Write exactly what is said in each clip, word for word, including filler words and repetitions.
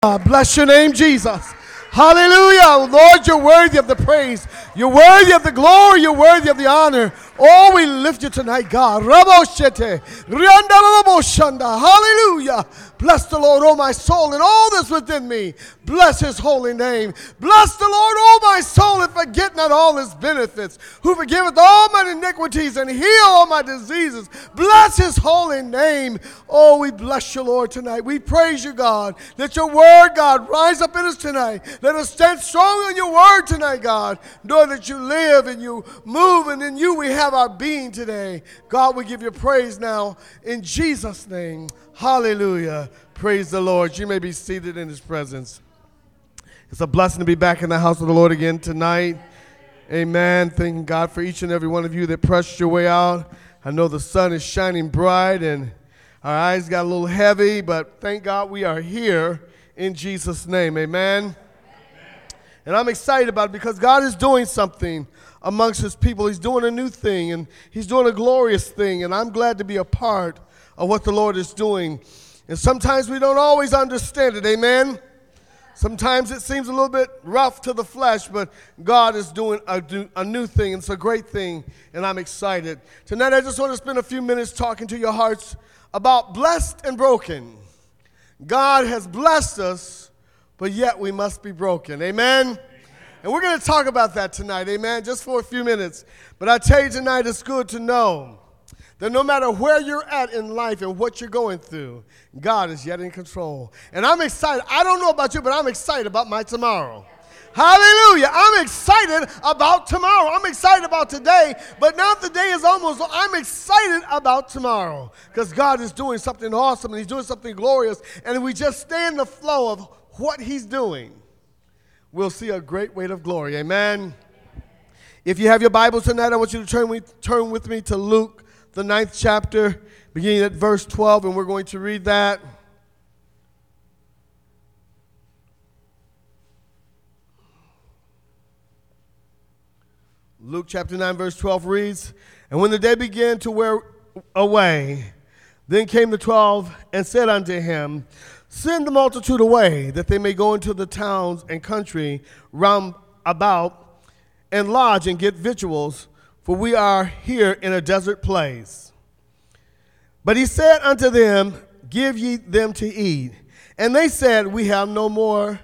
God bless your name, Jesus. Hallelujah. Lord, you're worthy of the praise. You're worthy of the glory. You're worthy of the honor. Oh, we lift you tonight, God. Raboshete, Riandalaboshanda. Hallelujah. Bless the Lord, oh my soul, and all that's within me. Bless his holy name. Bless the Lord, oh my soul, and forget not all his benefits, who forgiveth all my iniquities and heal all my diseases. Bless his holy name. Oh, we bless you, Lord, tonight. We praise you, God. Let your word, God, rise up in us tonight. Let us stand strong on your word tonight, God. Know that you live and you move, and in you we have our being today. God, we give you praise now in Jesus' name. Hallelujah. Praise the Lord. You may be seated in his presence. It's a blessing to be back in the house of the Lord again tonight. Amen. Thanking God for each and every one of you that pressed your way out. I know the sun is shining bright and our eyes got a little heavy, but thank God we are here in Jesus' name. Amen. Amen. And I'm excited about it because God is doing something amongst his people. He's doing a new thing, and he's doing a glorious thing, and I'm glad to be a part of what the Lord is doing. And sometimes we don't always understand it, amen? Sometimes it seems a little bit rough to the flesh, but God is doing a, a new thing, and it's a great thing, and I'm excited. Tonight I just want to spend a few minutes talking to your hearts about blessed and broken. God has blessed us, but yet we must be broken, amen? Amen. And we're going to talk about that tonight, amen, just for a few minutes. But I tell you tonight, it's good to know that no matter where you're at in life and what you're going through, God is yet in control. And I'm excited. I don't know about you, but I'm excited about my tomorrow. Hallelujah. I'm excited about tomorrow. I'm excited about today, but now the day is almost, I'm excited about tomorrow because God is doing something awesome and he's doing something glorious. And if we just stay in the flow of what he's doing, we'll see a great weight of glory. Amen. If you have your Bible tonight, I want you to turn with, turn with me to Luke, the ninth chapter, beginning at verse twelve, and we're going to read that. Luke chapter nine, verse twelve reads, "And when the day began to wear away, then came the twelve and said unto him, Send the multitude away, that they may go into the towns and country round about, and lodge and get victuals, for we are here in a desert place. But he said unto them, Give ye them to eat. And they said, We have no more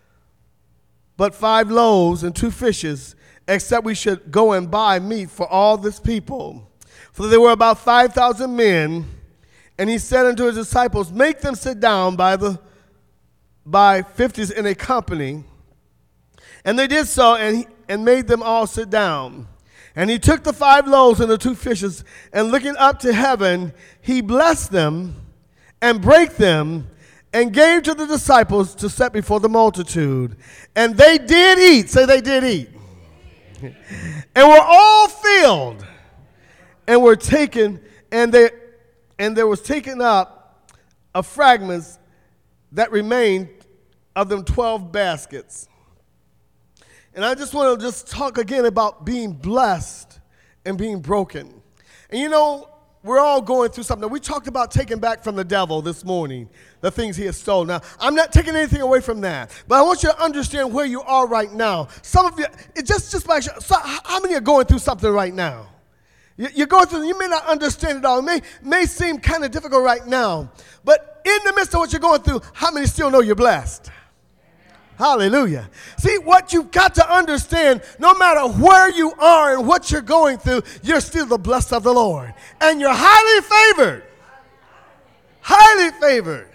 but five loaves and two fishes, except we should go and buy meat for all this people. For there were about five thousand men. And he said unto his disciples, Make them sit down by the by fifties in a company. And they did so, and, he, and made them all sit down. And he took the five loaves and the two fishes, and looking up to heaven, he blessed them, and brake them, and gave to the disciples to set before the multitude. And they did eat. Say they did eat. And were all filled, and were taken, and they and there was taken up of fragments that remained of them twelve baskets." And I just want to just talk again about being blessed and being broken. And you know, we're all going through something. We talked about taking back from the devil this morning, the things he has stolen. Now, I'm not taking anything away from that, but I want you to understand where you are right now. Some of you, it just, just like, so how many are going through something right now? You're going through, you may not understand it all. It may, may seem kind of difficult right now, but in the midst of what you're going through, how many still know you're blessed? Hallelujah. See, what you've got to understand, no matter where you are and what you're going through, you're still the blessed of the Lord. And you're highly favored. Highly favored.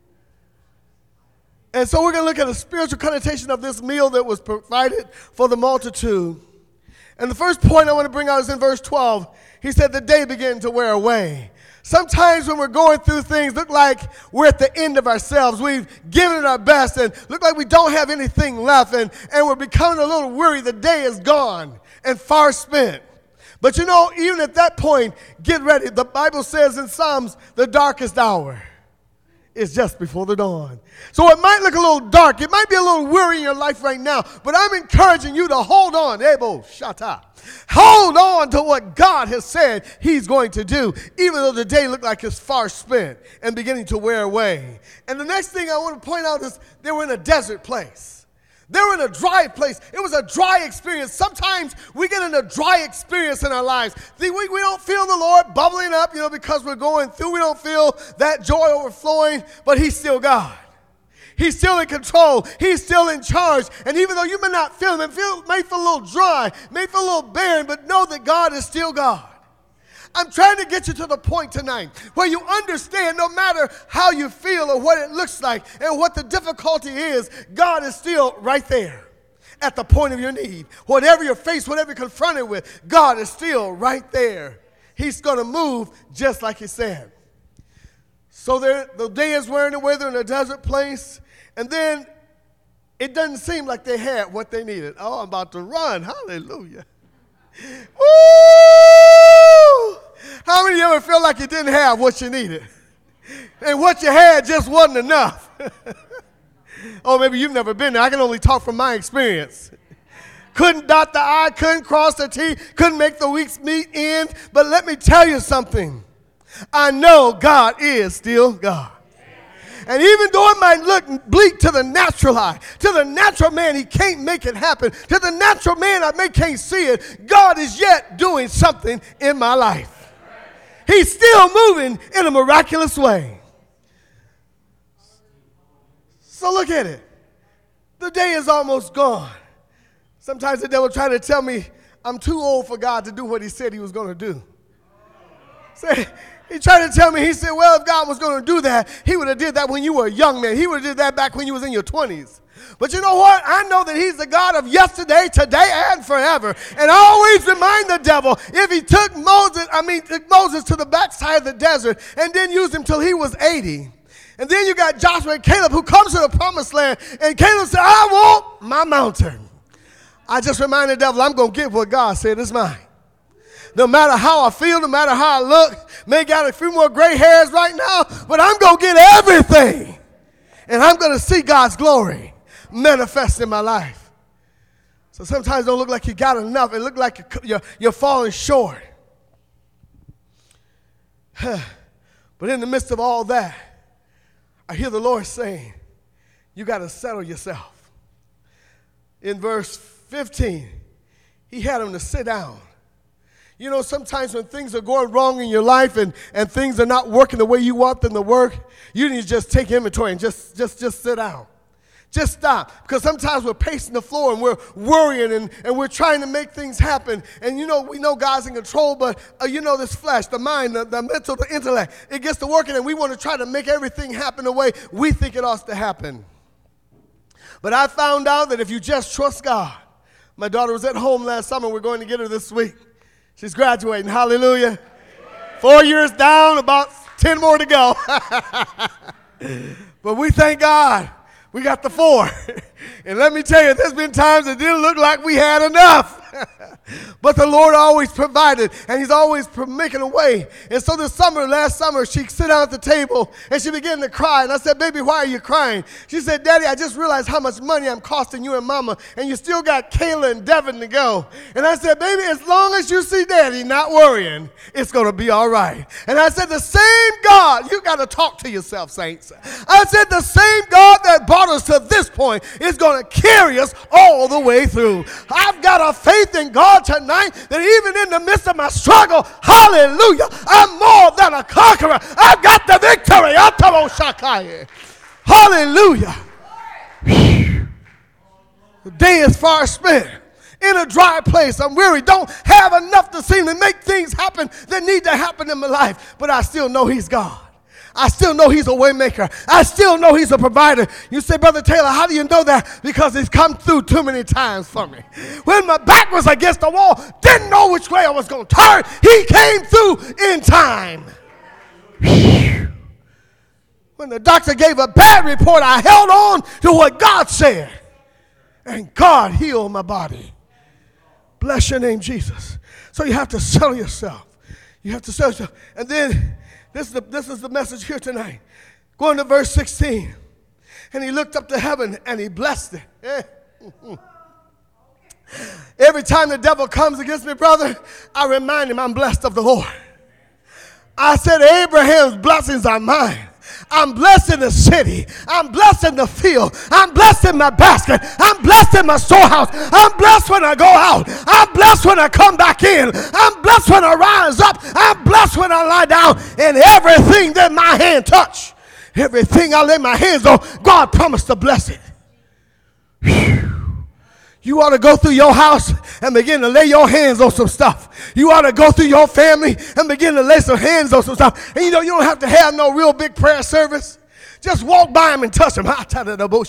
And so we're going to look at a spiritual connotation of this meal that was provided for the multitude. And the first point I want to bring out is in verse twelve. He said, the day began to wear away. Sometimes when we're going through things, look like we're at the end of ourselves. We've given it our best and look like we don't have anything left. And, and we're becoming a little weary. The day is gone and far spent. But you know, even at that point, get ready. The Bible says in Psalms, the darkest hour is just before the dawn. So it might look a little dark. It might be a little weary in your life right now, but I'm encouraging you to hold on. Ebo shata. Hold on to what God has said he's going to do, even though the day looked like it's far spent and beginning to wear away. And the next thing I want to point out is they were in a desert place. They were in a dry place. It was a dry experience. Sometimes we get in a dry experience in our lives. We, we, we don't feel the Lord bubbling up, you know, because we're going through. We don't feel that joy overflowing, but he's still God. He's still in control. He's still in charge. And even though you may not feel him, it feel, may feel a little dry, may feel a little barren, but know that God is still God. I'm trying to get you to the point tonight where you understand no matter how you feel or what it looks like and what the difficulty is, God is still right there at the point of your need. Whatever you're faced, whatever you're confronted with, God is still right there. He's going to move just like he said. So the day is wearing away, they're in a desert place, and then it doesn't seem like they had what they needed. Oh, I'm about to run. Hallelujah. Woo! How many of you ever feel like you didn't have what you needed? And what you had just wasn't enough? Oh, maybe you've never been there. I can only talk from my experience. Couldn't dot the I, couldn't cross the T, couldn't make the week's meet end. But let me tell you something. I know God is still God. And even though it might look bleak to the natural eye, to the natural man, he can't make it happen. To the natural man, I may can't see it. God is yet doing something in my life. He's still moving in a miraculous way. So look at it. The day is almost gone. Sometimes the devil try to tell me I'm too old for God to do what he said he was going to do. Say, he tried to tell me, he said, well, if God was going to do that, he would have did that when you were a young man. He would have did that back when you was in your twenties. But you know what? I know that he's the God of yesterday, today, and forever. And I always remind the devil, if he took Moses, I mean, took Moses to the backside of the desert and then used him till he was eighty. And then you got Joshua and Caleb who comes to the promised land. And Caleb said, I want my mountain. I just remind the devil, I'm going to get what God said is mine. No matter how I feel, no matter how I look, may got a few more gray hairs right now, but I'm going to get everything. And I'm going to see God's glory manifest in my life. So sometimes it don't look like you got enough. It look like you're, you're, you're falling short. But in the midst of all that, I hear the Lord saying, you got to settle yourself. In verse fifteen, he had him to sit down. You know, sometimes when things are going wrong in your life and, and things are not working the way you want them to work, you need to just take inventory and just, just, just sit down. Just stop. Because sometimes we're pacing the floor and we're worrying and, and we're trying to make things happen. And, you know, we know God's in control, but, uh, you know, this flesh, the mind, the, the mental, the intellect, it gets to working and we want to try to make everything happen the way we think it ought to happen. But I found out that if you just trust God, my daughter was at home last summer. We're going to get her this week. She's graduating. Hallelujah. Four years down, about ten more to go. But we thank God we got the four. And let me tell you, there's been times it didn't look like we had enough. But the Lord always provided, and he's always making a way. And so this summer, last summer, she sit down at the table, and she began to cry. And I said, baby, why are you crying? She said, Daddy, I just realized how much money I'm costing you and Mama, and you still got Kayla and Devin to go. And I said, baby, as long as you see Daddy not worrying, it's going to be all right. And I said, the same God, you got to talk to yourself, saints. I said, the same God that brought us to this point is going to carry us all the way through. I've got a faith in God tonight that even in the midst of my struggle, hallelujah, I'm more than a conqueror. I've got the victory. Hallelujah. The day is far spent. In a dry place. I'm weary. Don't have enough to seem to make things happen that need to happen in my life. But I still know he's God. I still know he's a way maker. I still know he's a provider. You say, Brother Taylor, how do you know that? Because he's come through too many times for me. When my back was against the wall, didn't know which way I was going to turn, he came through in time. When the doctor gave a bad report, I held on to what God said. And God healed my body. Bless your name, Jesus. So you have to settle yourself. You have to settle yourself. And then This is, the, this is the message here tonight. Going to verse sixteen. And he looked up to heaven and he blessed it. Eh. Every time the devil comes against me, brother, I remind him I'm blessed of the Lord. I said, Abraham's blessings are mine. I'm blessed in the city. I'm blessed in the field. I'm blessed in my basket. I'm blessed in my storehouse. I'm blessed when I go out. I'm blessed when I come back in. I'm blessed when I rise up. I'm blessed when I lie down. And everything that my hand touch, everything I lay my hands on, God promised to bless it. Whew. You ought to go through your house and begin to lay your hands on some stuff. You ought to go through your family and begin to lay some hands on some stuff. And you know, you don't have to have no real big prayer service. Just walk by him and touch him. Don't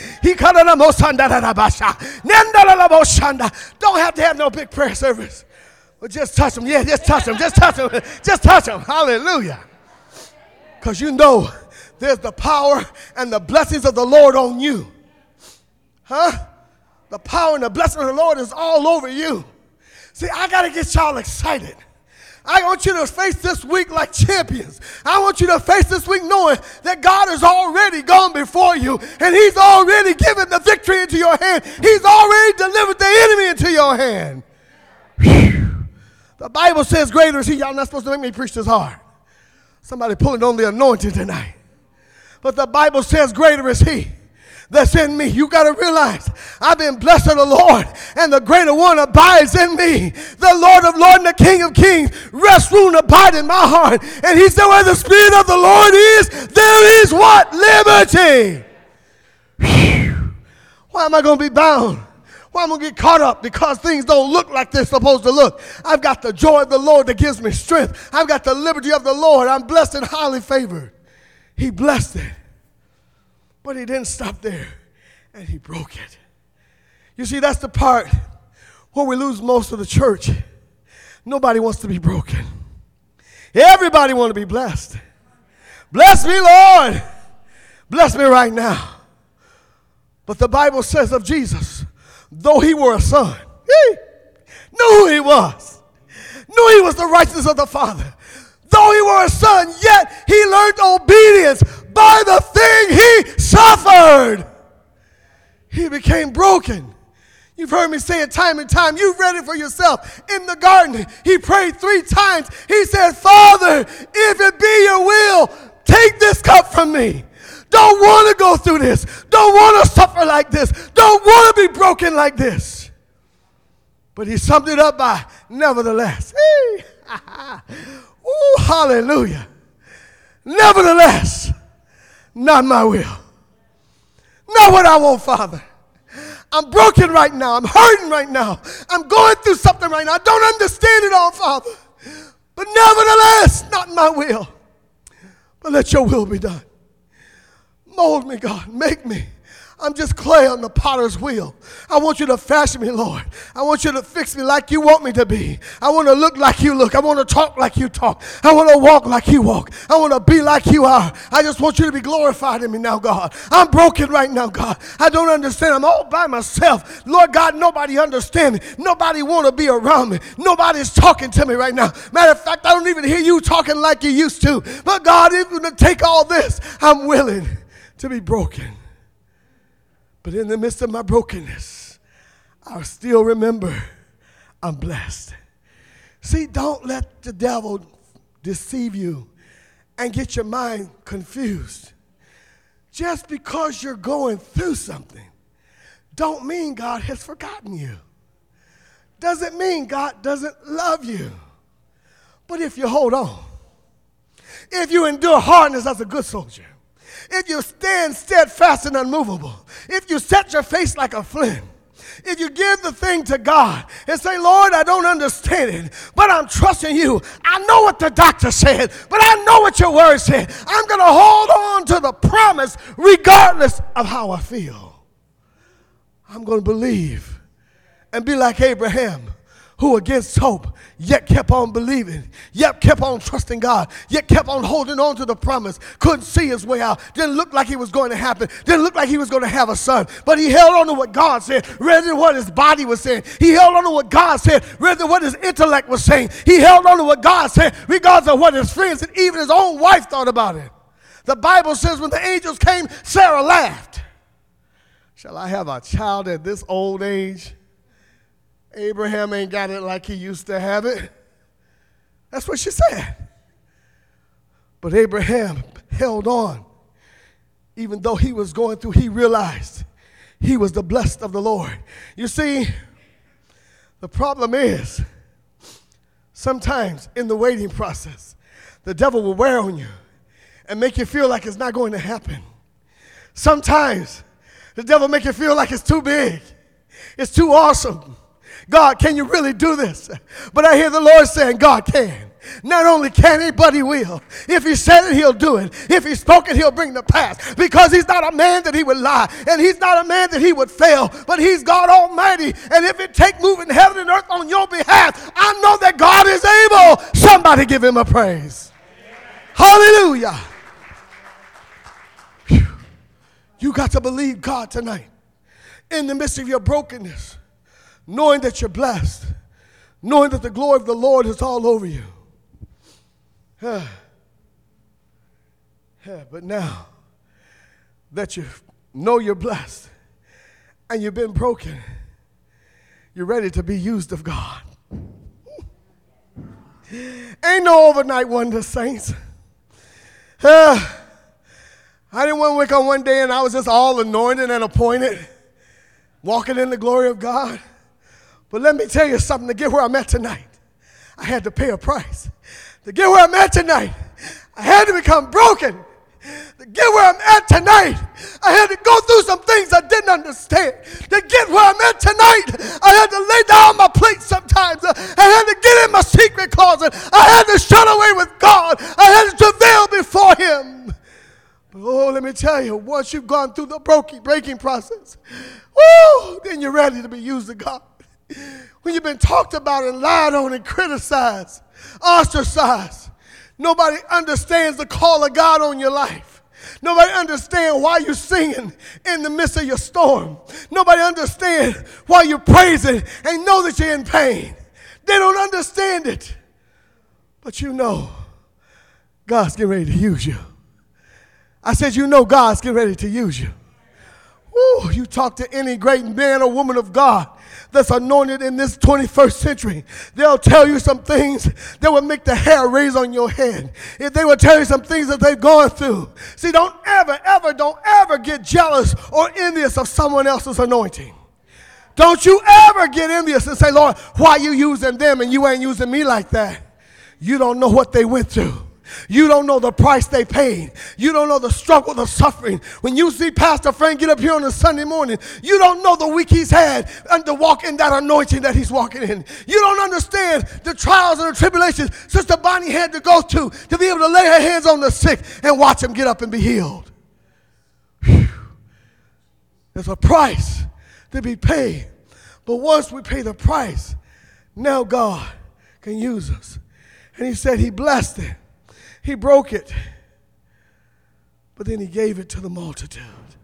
have to have no big prayer service. But just touch him. Yeah, just touch him. Just touch him. Just touch him. Hallelujah. Because you know there's the power and the blessings of the Lord on you. Huh? The power and the blessing of the Lord is all over you. See, I got to get y'all excited. I want you to face this week like champions. I want you to face this week knowing that God has already gone before you and he's already given the victory into your hand. He's already delivered the enemy into your hand. Whew. The Bible says greater is he. Y'all not supposed to make me preach this hard. Somebody pulling on the anointing tonight. But the Bible says greater is he that's in me. You got to realize I've been blessed of the Lord and the greater one abides in me. The Lord of Lords and the King of Kings rest, rule, and abide in my heart. And he said where the Spirit of the Lord is, there is what? Liberty. Whew. Why am I going to be bound? Why am I going to get caught up because things don't look like they're supposed to look? I've got the joy of the Lord that gives me strength. I've got the liberty of the Lord. I'm blessed and highly favored. He blessed it. But he didn't stop there, and he broke it. You see, that's the part where we lose most of the church. Nobody wants to be broken. Everybody wants to be blessed. Bless me, Lord. Bless me right now. But the Bible says of Jesus, though he were a son, he knew who he was. Knew he was the righteousness of the Father. Though he were a son, yet he learned obedience by the thing he suffered. He became broken. You've heard me say it time and time. You've read it for yourself. In the garden, he prayed three times. He said, Father, if it be your will, take this cup from me. Don't want to go through this. Don't want to suffer like this. Don't want to be broken like this. But he summed it up by, nevertheless. Ooh, hallelujah. Nevertheless, not my will. Not what I want, Father. I'm broken right now. I'm hurting right now. I'm going through something right now. I don't understand it all, Father. But nevertheless, not my will. But let your will be done. Mold me, God. Make me. I'm just clay on the potter's wheel. I want you to fashion me, Lord. I want you to fix me like you want me to be. I want to look like you look. I want to talk like you talk. I want to walk like you walk. I want to be like you are. I just want you to be glorified in me now, God. I'm broken right now, God. I don't understand. I'm all by myself. Lord God, nobody understands me. Nobody want to be around me. Nobody's talking to me right now. Matter of fact, I don't even hear you talking like you used to. But God, even to take all this, I'm willing to be broken. But in the midst of my brokenness, I still remember I'm blessed. See, don't let the devil deceive you and get your mind confused. Just because you're going through something don't mean God has forgotten you. Doesn't mean God doesn't love you. But if you hold on, if you endure hardness as a good soldier, if you stand steadfast and unmovable, if you set your face like a flint, if you give the thing to God and say, Lord, I don't understand it, but I'm trusting you. I know what the doctor said, but I know what your word said. I'm going to hold on to the promise regardless of how I feel. I'm going to believe and be like Abraham, who against hope yet kept on believing, yet kept on trusting God, yet kept on holding on to the promise. Couldn't see his way out. Didn't look like it was going to happen. Didn't look like he was going to have a son. But he held on to what God said rather than what his body was saying. He held on to what God said rather than what his intellect was saying. He held on to what God said regardless of what his friends and even his own wife thought about it. The Bible says when the angels came, Sarah laughed. Shall I have a child at this old age? Abraham ain't got it like he used to have it. That's what she said. But Abraham held on. Even though he was going through, he realized he was the blessed of the Lord. You see, the problem is, sometimes in the waiting process, the devil will wear on you and make you feel like it's not going to happen. Sometimes the devil make you feel like it's too big. It's too awesome. God, can you really do this? But I hear the Lord saying, God can. Not only can he, but he will. If he said it, he'll do it. If he spoke it, he'll bring to pass. Because he's not a man that he would lie. And he's not a man that he would fail. But he's God Almighty. And if it take moving heaven and earth on your behalf, I know that God is able. Somebody give him a praise. Hallelujah. Whew. You got to believe God tonight. In the midst of your brokenness. Knowing that you're blessed. Knowing that the glory of the Lord is all over you. Yeah. Yeah, but now that you know you're blessed and you've been broken, you're ready to be used of God. Ain't no overnight wonder, saints. Uh, I didn't want to wake up one day and I was just all anointed and appointed, walking in the glory of God. But let me tell you something, to get where I'm at tonight, I had to pay a price. To get where I'm at tonight, I had to become broken. To get where I'm at tonight, I had to go through some things I didn't understand. To get where I'm at tonight, I had to lay down my plate sometimes. I had to get in my secret closet. I had to shut away with God. I had to travail before him. But oh, let me tell you, once you've gone through the broken, breaking process, woo, then you're ready to be used of God. When you've been talked about and lied on and criticized, ostracized, nobody understands the call of God on your life. Nobody understands why you're singing in the midst of your storm. Nobody understands why you're praising and know that you're in pain. They don't understand it. But you know God's getting ready to use you. I said you know God's getting ready to use you. Woo, you talk to any great man or woman of God that's anointed in this twenty-first century, they'll tell you some things that will make the hair raise on your head. If they will tell you some things that they've gone through. See, don't ever, ever, don't ever get jealous or envious of someone else's anointing. Don't you ever get envious and say, Lord, why are you using them and you ain't using me like that? You don't know what they went through. You don't know the price they paid. You don't know the struggle, the suffering. When you see Pastor Frank get up here on a Sunday morning, you don't know the week he's had and to walk in that anointing that he's walking in. You don't understand the trials and the tribulations Sister Bonnie had to go to to be able to lay her hands on the sick and watch them get up and be healed. Whew. There's a price to be paid. But once we pay the price, now God can use us. And he said he blessed it. He broke it, but then he gave it to the multitude.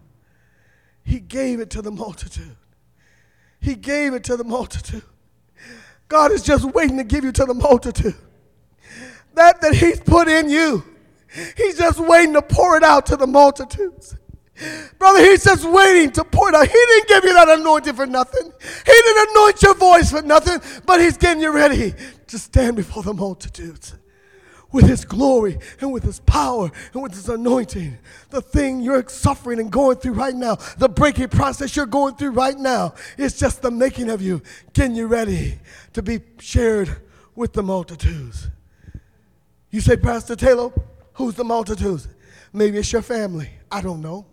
He gave it to the multitude. He gave it to the multitude. God is just waiting to give you to the multitude. That that he's put in you, he's just waiting to pour it out to the multitudes. Brother, he's just waiting to pour it out. He didn't give you that anointing for nothing. He didn't anoint your voice for nothing, but he's getting you ready to stand before the multitudes. With his glory and with his power and with his anointing. The thing you're suffering and going through right now, the breaking process you're going through right now, it's just the making of you, getting you ready to be shared with the multitudes. You say, Pastor Taylor, who's the multitudes? Maybe it's your family. I don't know.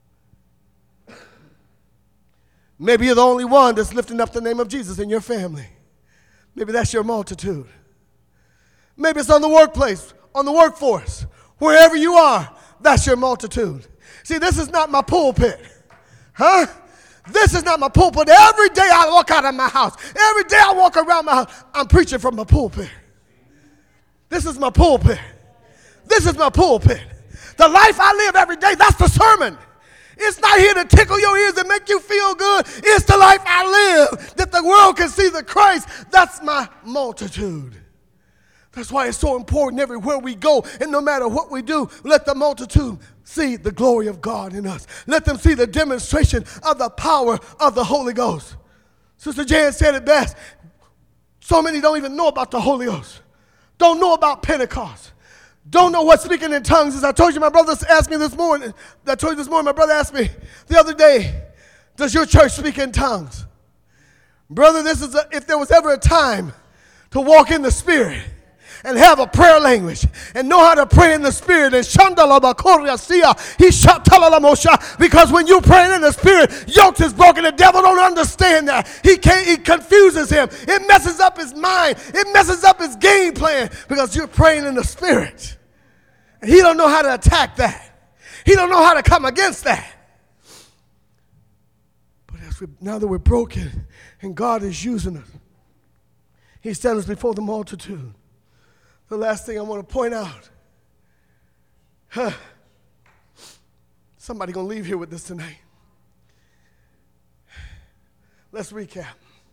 Maybe you're the only one that's lifting up the name of Jesus in your family. Maybe that's your multitude. Maybe it's on the workplace, on the workforce, wherever you are, that's your multitude. See, this is not my pulpit, huh? This is not my pulpit. Every day I walk out of my house, every day I walk around my house, I'm preaching from my pulpit. This is my pulpit. This is my pulpit. The life I live every day, that's the sermon. It's not here to tickle your ears and make you feel good. It's the life I live, that the world can see the Christ. That's my multitude. That's why it's so important everywhere we go, and no matter what we do, let the multitude see the glory of God in us. Let them see the demonstration of the power of the Holy Ghost. Sister Jan said it best. So many don't even know about the Holy Ghost. Don't know about Pentecost. Don't know what speaking in tongues is. I told you, my brother asked me this morning. I told you this morning, my brother asked me the other day, does your church speak in tongues? Brother, this is a, if there was ever a time to walk in the Spirit and have a prayer language and know how to pray in the Spirit, and because when you're praying in the Spirit, yokes is broken. The devil don't understand that. He can't. It confuses him. It messes up his mind. It messes up his game plan because you're praying in the Spirit. And he don't know how to attack that. He don't know how to come against that. But as we, now that we're broken and God is using us, he stands before the multitude. The last thing I want to point out, huh, somebody going to leave here with this tonight. Let's recap.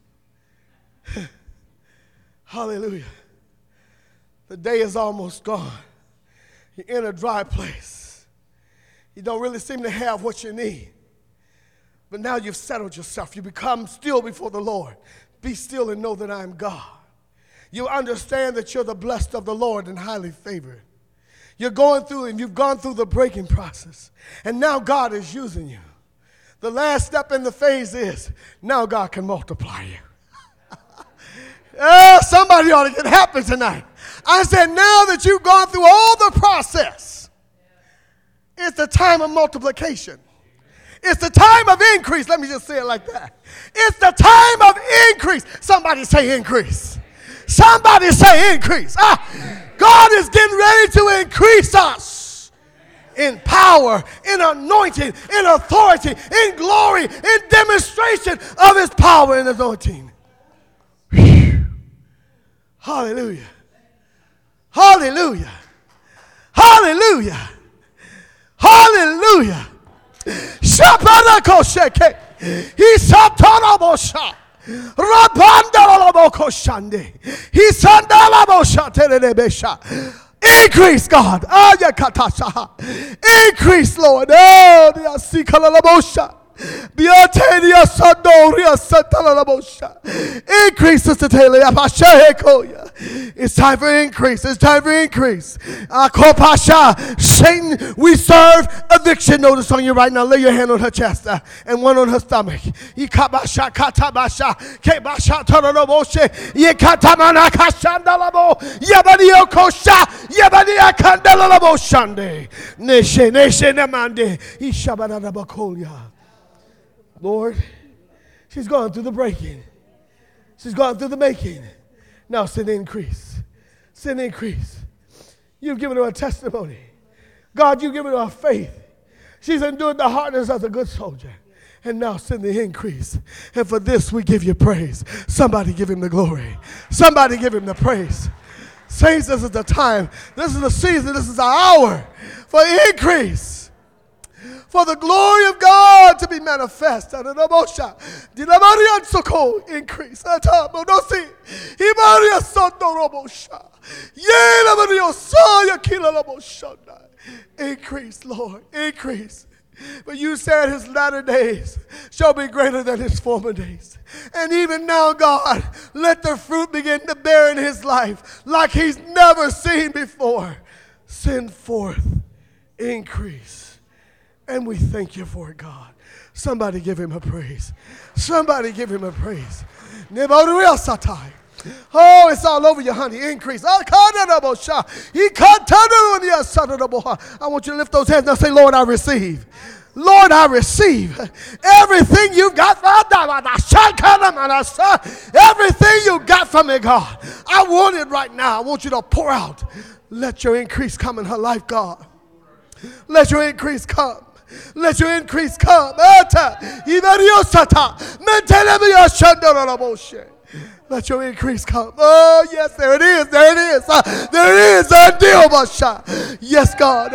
Hallelujah. The day is almost gone. You're in a dry place. You don't really seem to have what you need. But now you've settled yourself. You become still before the Lord. Be still and know that I am God. You understand that you're the blessed of the Lord and highly favored. You're going through and you've gone through the breaking process. And now God is using you. The last step in the phase is now God can multiply you. Oh, somebody ought to get happy tonight. I said now that you've gone through all the process, it's the time of multiplication. It's the time of increase. Let me just say it like that. It's the time of increase. Somebody say increase. Somebody say increase. Ah, God is getting ready to increase us in power, in anointing, in authority, in glory, in demonstration of his power and anointing. Whew. Hallelujah. Hallelujah. Hallelujah. Hallelujah. Shapadako sheke. He satanabosha. Increase, God. Increase, Lord. Increase, Sister Taylor. It's time for increase. It's time for increase. Satan, we serve eviction notice on you right now. Lay your hand on her chest uh, and one on her stomach. Lord, she's gone through the breaking. She's gone through the making. Now send increase. Send increase. You've given her a testimony. God, you've given her a faith. She's endured the hardness as a good soldier. And now send the increase. And for this we give you praise. Somebody give him the glory. Somebody give him the praise. Saints, this is the time. This is the season. This is the hour for increase. For the glory of God to be manifest. Increase. Increase, Lord. Increase. But you said his latter days shall be greater than his former days. And even now, God, let the fruit begin to bear in his life like he's never seen before. Send forth increase. And we thank you for it, God. Somebody give him a praise. Somebody give him a praise. Oh, it's all over you, honey. Increase. I want you to lift those hands and say, Lord, I receive. Lord, I receive everything you got. Everything you got from me, God. I want it right now. I want you to pour out. Let your increase come in her life, God. Let your increase come. Let your increase come. Let your increase come. Oh, yes, there it is. There it is. Uh, there it is. Yes, God.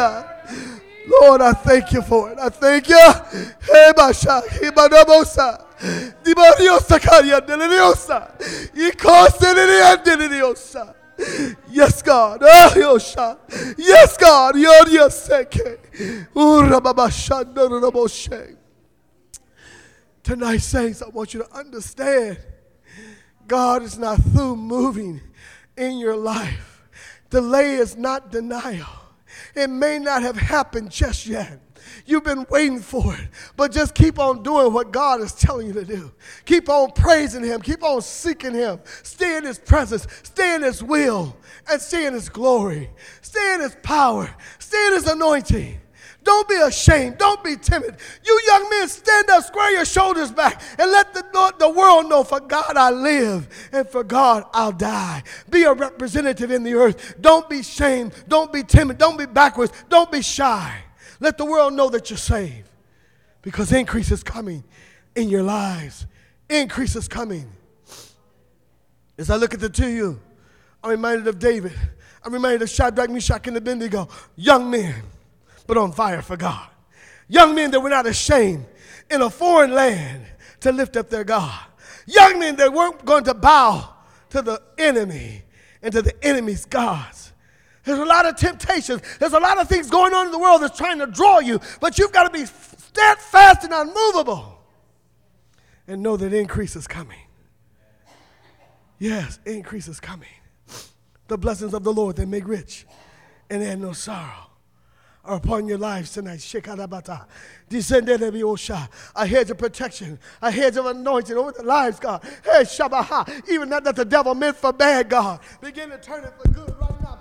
Lord, I thank you for it. I thank you. Dibariosa Kariandeliosa. Ikoseliliandeliosa. Yes, God. Oh, Yosha. Yes, God. Yoriaseke. Urababashandoroboshe. Tonight, saints, I want you to understand God is not through moving in your life. Delay is not denial. It may not have happened just yet. You've been waiting for it, but just keep on doing what God is telling you to do. Keep on praising him. Keep on seeking him. Stay in his presence. Stay in his will. And stay in his glory. Stay in his power. Stay in his anointing. Don't be ashamed. Don't be timid. You young men, stand up, square your shoulders back, and let the, the world know, for God I live, and for God I'll die. Be a representative in the earth. Don't be ashamed. Don't be timid. Don't be backwards. Don't be shy. Let the world know that you're saved, because increase is coming in your lives. Increase is coming. As I look at the two of you, I'm reminded of David. I'm reminded of Shadrach, Meshach, and Abednego, young men, but on fire for God. Young men that were not ashamed in a foreign land to lift up their God. Young men that weren't going to bow to the enemy and to the enemy's gods. There's a lot of temptations. There's a lot of things going on in the world that's trying to draw you, but you've got to be steadfast and unmovable and know that increase is coming. Yes, increase is coming. The blessings of the Lord that make rich and add no sorrow are upon your lives tonight. Shekarabata. Descended a hedge of protection, a hedge of anointing over the lives, God. Hey, Shabaha. Even that, that the devil meant for bad, God. Begin to turn it for good right now.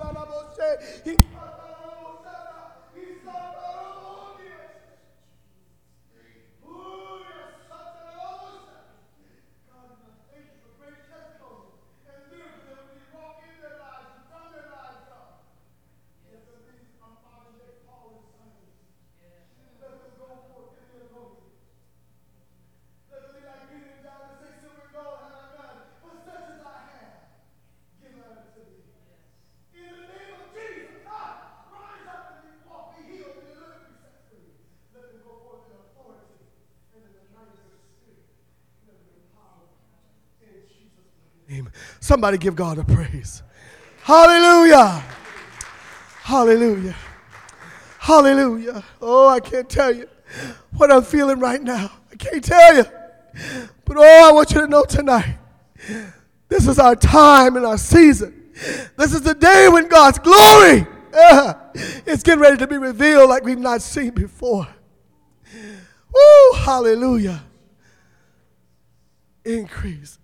Amen. Somebody give God a praise. Hallelujah. Hallelujah. Hallelujah. Oh, I can't tell you what I'm feeling right now. I can't tell you. But oh, I want you to know tonight, this is our time and our season. This is the day when God's glory uh, is getting ready to be revealed like we've not seen before. Woo, hallelujah. Increase.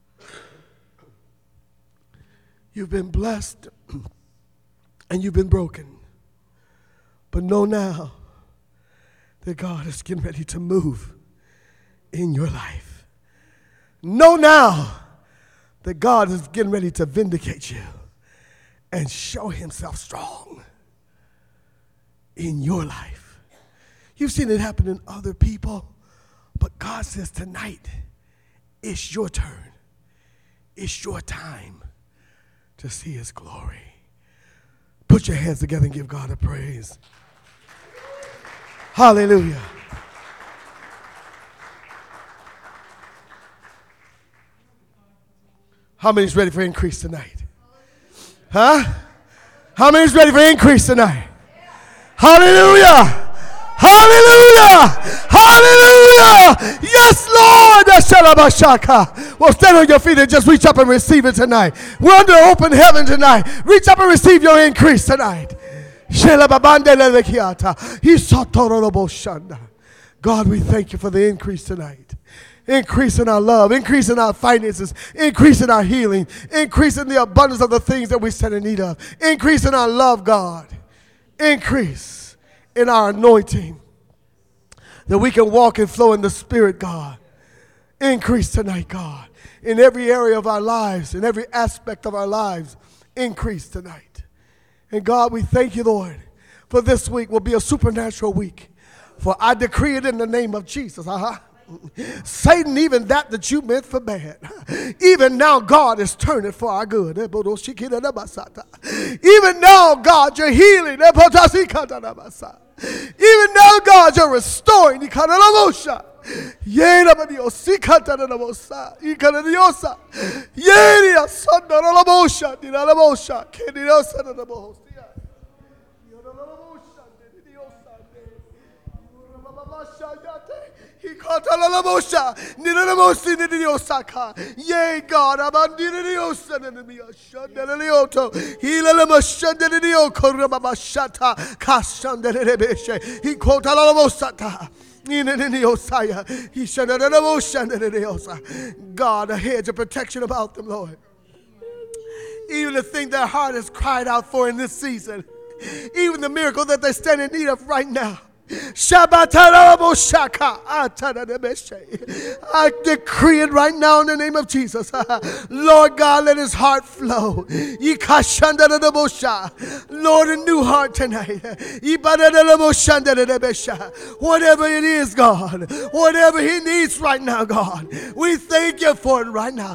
You've been blessed and you've been broken. But know now that God is getting ready to move in your life. Know now that God is getting ready to vindicate you and show himself strong in your life. You've seen it happen in other people, but God says tonight, it's your turn. It's your time to see his glory. Put your hands together and give God a praise. Hallelujah. How many's ready for increase tonight? Huh? How many's ready for increase tonight? Hallelujah. Hallelujah! Hallelujah! Yes, Lord! Well, stand on your feet and just reach up and receive it tonight. We're under open heaven tonight. Reach up and receive your increase tonight. God, we thank you for the increase tonight. Increase in our love, increase in our finances, increase in our healing, increase in the abundance of the things that we stand in need of. Increase in our love, God. Increase in our anointing, that we can walk and flow in the Spirit, God. Increase tonight, God. In every area of our lives, in every aspect of our lives, increase tonight. And God, we thank you, Lord, for this week will be a supernatural week. For I decree it in the name of Jesus. Uh-huh. Satan, even that that you meant for bad, even now God is turning for our good. Even now, God, you're healing. Even now, God, you're restoring. Yera Madiosi Catanamosa, Icanadiosa, Yeria Sandarabosha, Dinalabosha, Kediosa de Bosia. He caught a labosha, Ninamosi Nidiosaka. Yea, God, Abandiniosa, and me a shandelioto. He lamashandelio, Korabashata, Kashandelebeshe. He caught a labosata. He should have God, a hedge of protection about them, Lord. Even the thing their heart has cried out for in this season, even the miracle that they stand in need of right now. I decree it right now in the name of Jesus. Lord God, let his heart flow. Lord, a new heart tonight. Whatever it is, God, whatever he needs right now, God, we thank you for it right now.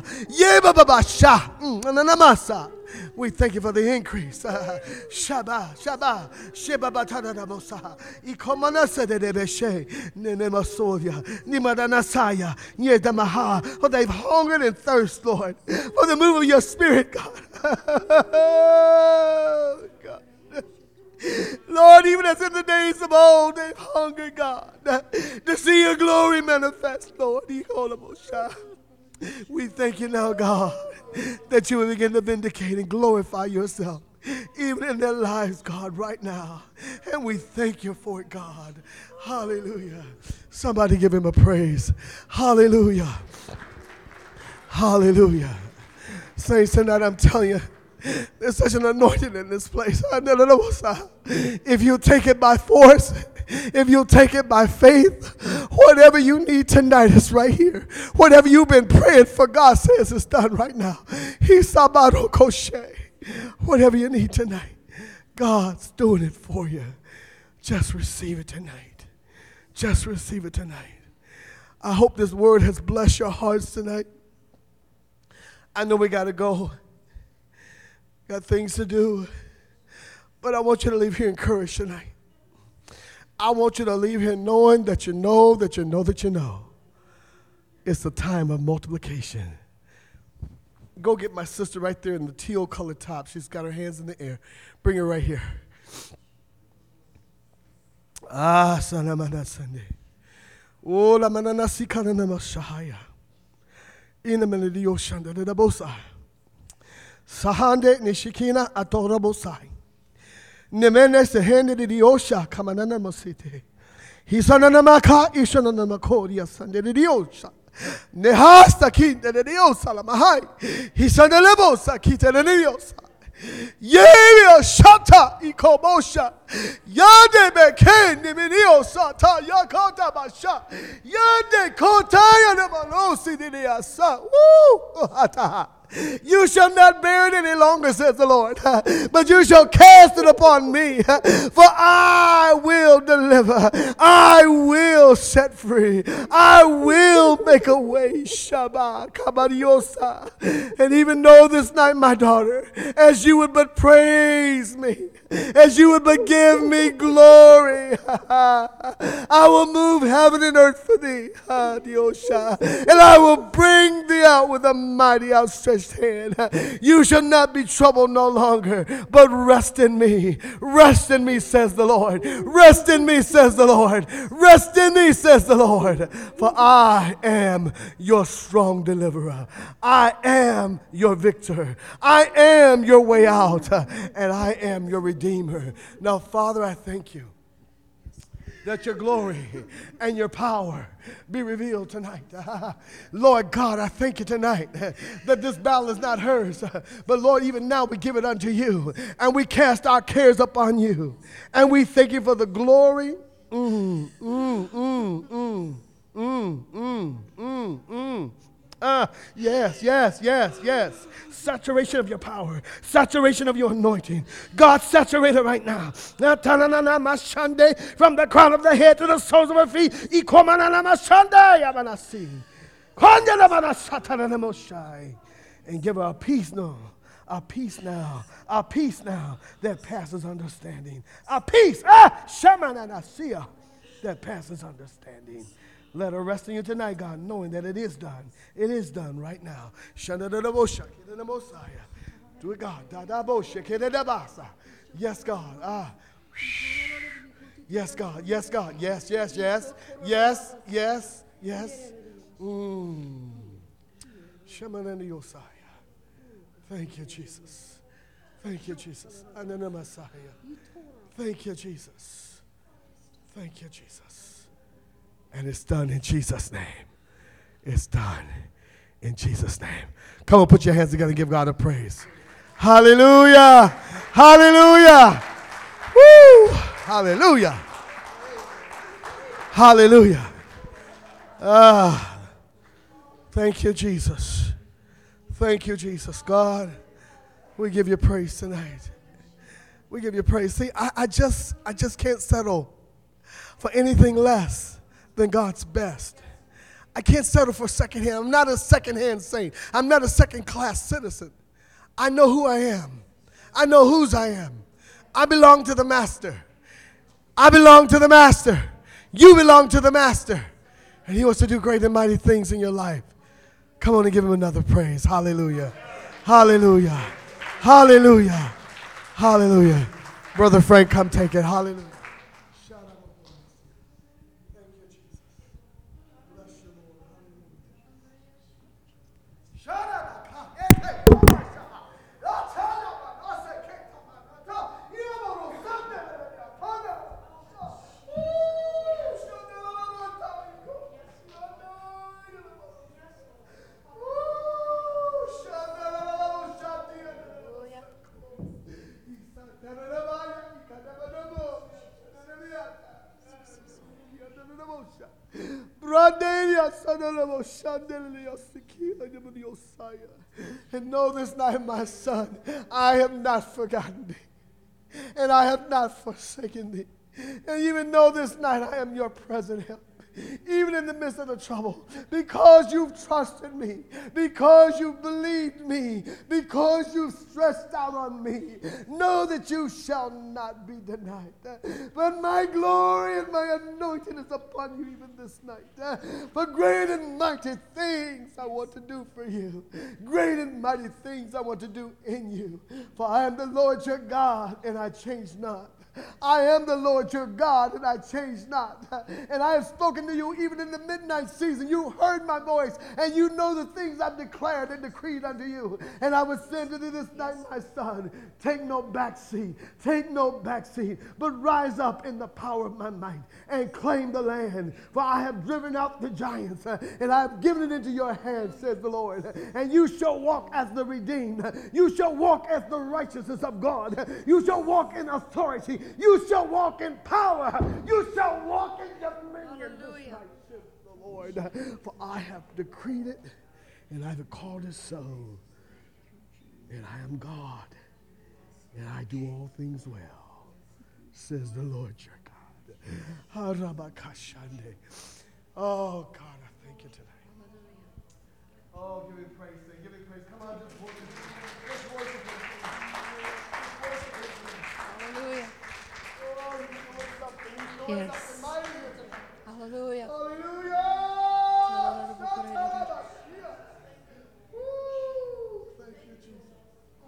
We thank you for the increase. Shabbat, Shabbat, Shebabatanamosa, Ikomanasa de Beshe, Nenemasolia, Nimadanasaya, Yedamaha. For they've hungered and thirst, Lord, for the move of your spirit, God. God. Lord, even as in the days of old, they've hungered, God, to see your glory manifest, Lord. We thank you now, God, that you will begin to vindicate and glorify yourself, even in their lives, God, right now. And we thank you for it, God. Hallelujah. Somebody give him a praise. Hallelujah. Hallelujah. Saints, tonight I'm telling you, there's such an anointing in this place. If you take it by force, if you take it by faith, whatever you need tonight is right here. Whatever you've been praying for, God says it's done right now. Whatever you need tonight, God's doing it for you. Just receive it tonight. Just receive it tonight. I hope this word has blessed your hearts tonight. I know we got to go. Got things to do. But I want you to leave here encouraged tonight. I want you to leave here knowing that you know that you know that you know. It's a time of multiplication. Go get my sister right there in the teal colored top. She's got her hands in the air. Bring her right here. Ah, Sanamana Sunday. Oh, la manana sikana namashaya. In the melody ocean, the bosa. Sahande nishikina atorabosai. Nemene se hende di osha kamanana mosite. Hisanana maka ishanana makoria sande di osha. Nehasta kinde di osa la mahai. Hisanelebo sakite di osa. Yeria shata ikobosha. Yade beke niminio sata yakota basha. Yade kotaya de malosi di asa. Woo! Hata. You shall not bear it any longer, says the Lord, but you shall cast it upon me, for I will deliver, I will set free, I will make a way. Shabbat, kabariosa. And even though this night, my daughter, as you would but praise me, as you would but give me glory, I will move heaven and earth for thee, and I will bring thee out with a mighty outstretched hand. You shall not be troubled no longer, but rest in me. Rest in me, says the Lord. Rest in me, says the Lord. Rest in me, says the Lord. For I am your strong deliverer. I am your victor. I am your way out, and I am your redeemer. Now, Father, I thank you that your glory and your power be revealed tonight. Lord God, I thank you tonight that this battle is not hers, but Lord, even now we give it unto you, and we cast our cares upon you, and we thank you for the glory. Mm, mm, mm, mm, mm, mm, mm, mm. Uh, yes, yes, yes, yes. Saturation of your power. Saturation of your anointing. God, saturate it right now. From the crown of the head to the soles of her feet. And give her a peace now. A peace now. A peace now that passes understanding. A peace. Ah, Shamananasia that passes understanding. Let her rest in you tonight, God, knowing that it is done. It is done right now. Do it, God. Yes, God. Ah. Yes, God. Yes, God. Yes, yes, yes. Yes, yes, yes. Mm. Thank you, Jesus. Thank you, Jesus. Thank you, Jesus. Thank you, Jesus. And it's done in Jesus' name. It's done in Jesus' name. Come on, put your hands together and give God a praise. Hallelujah. Hallelujah. Woo. Hallelujah. Hallelujah. Ah, thank you, Jesus. Thank you, Jesus. God, we give you praise tonight. We give you praise. See, I, I just I just can't settle for anything less than God's best. I can't settle for secondhand. I'm not a secondhand saint. I'm not a second-class citizen. I know who I am. I know whose I am. I belong to the Master. I belong to the Master. You belong to the Master. And he wants to do great and mighty things in your life. Come on and give him another praise. Hallelujah. Hallelujah. Hallelujah. Hallelujah. Brother Frank, come take it. Hallelujah. And know this night, my son, I have not forgotten thee, and I have not forsaken thee. And even know this night I am your present help, even in the midst of the trouble, because you've trusted me, because you believed me, because you stretched out on me. Know that you shall not be denied. But my glory and my anointing is upon you even this night. For great and mighty things I want to do for you. Great and mighty things I want to do in you. For I am the Lord your God, and I change not. I am the Lord your God, and I change not. And I have spoken to you even in the midnight season. You heard my voice, and you know the things I've declared and decreed unto you. And I would say to thee this night, my son, take no backseat, take no backseat, but rise up in the power of my might and claim the land. For I have driven out the giants, and I have given it into your hands, says the Lord. And you shall walk as the redeemed. You shall walk as the righteousness of God. You shall walk in authority. You shall walk in power. You shall walk in dominion. This night, says the Lord. For I have decreed it, and I have called it so. And I am God, and I do all things well, says the Lord your God. Oh, God, I thank you tonight. Oh, give me praise. Give me praise. Come on, just worship. Just worship. Hallelujah. Yes. Hallelujah. Hallelujah. Thank you, Jesus.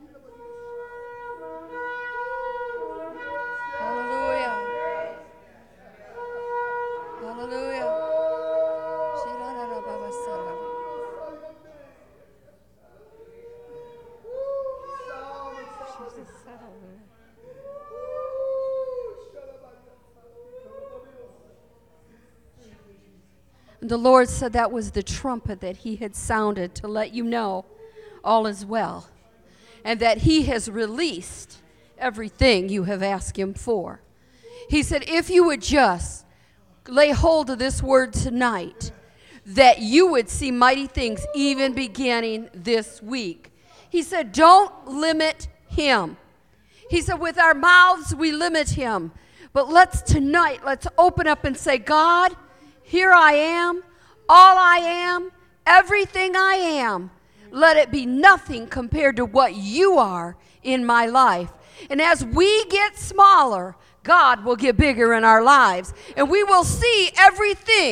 Hallelujah. Hallelujah. The Lord said that was the trumpet that he had sounded to let you know all is well, and that he has released everything you have asked him for. He said, if you would just lay hold of this word tonight, that you would see mighty things even beginning this week. He said, don't limit him. He said, with our mouths we limit him. But let's tonight, let's open up and say, God, here I am, all I am, everything I am. Let it be nothing compared to what you are in my life. And as we get smaller, God will get bigger in our lives. And we will see everything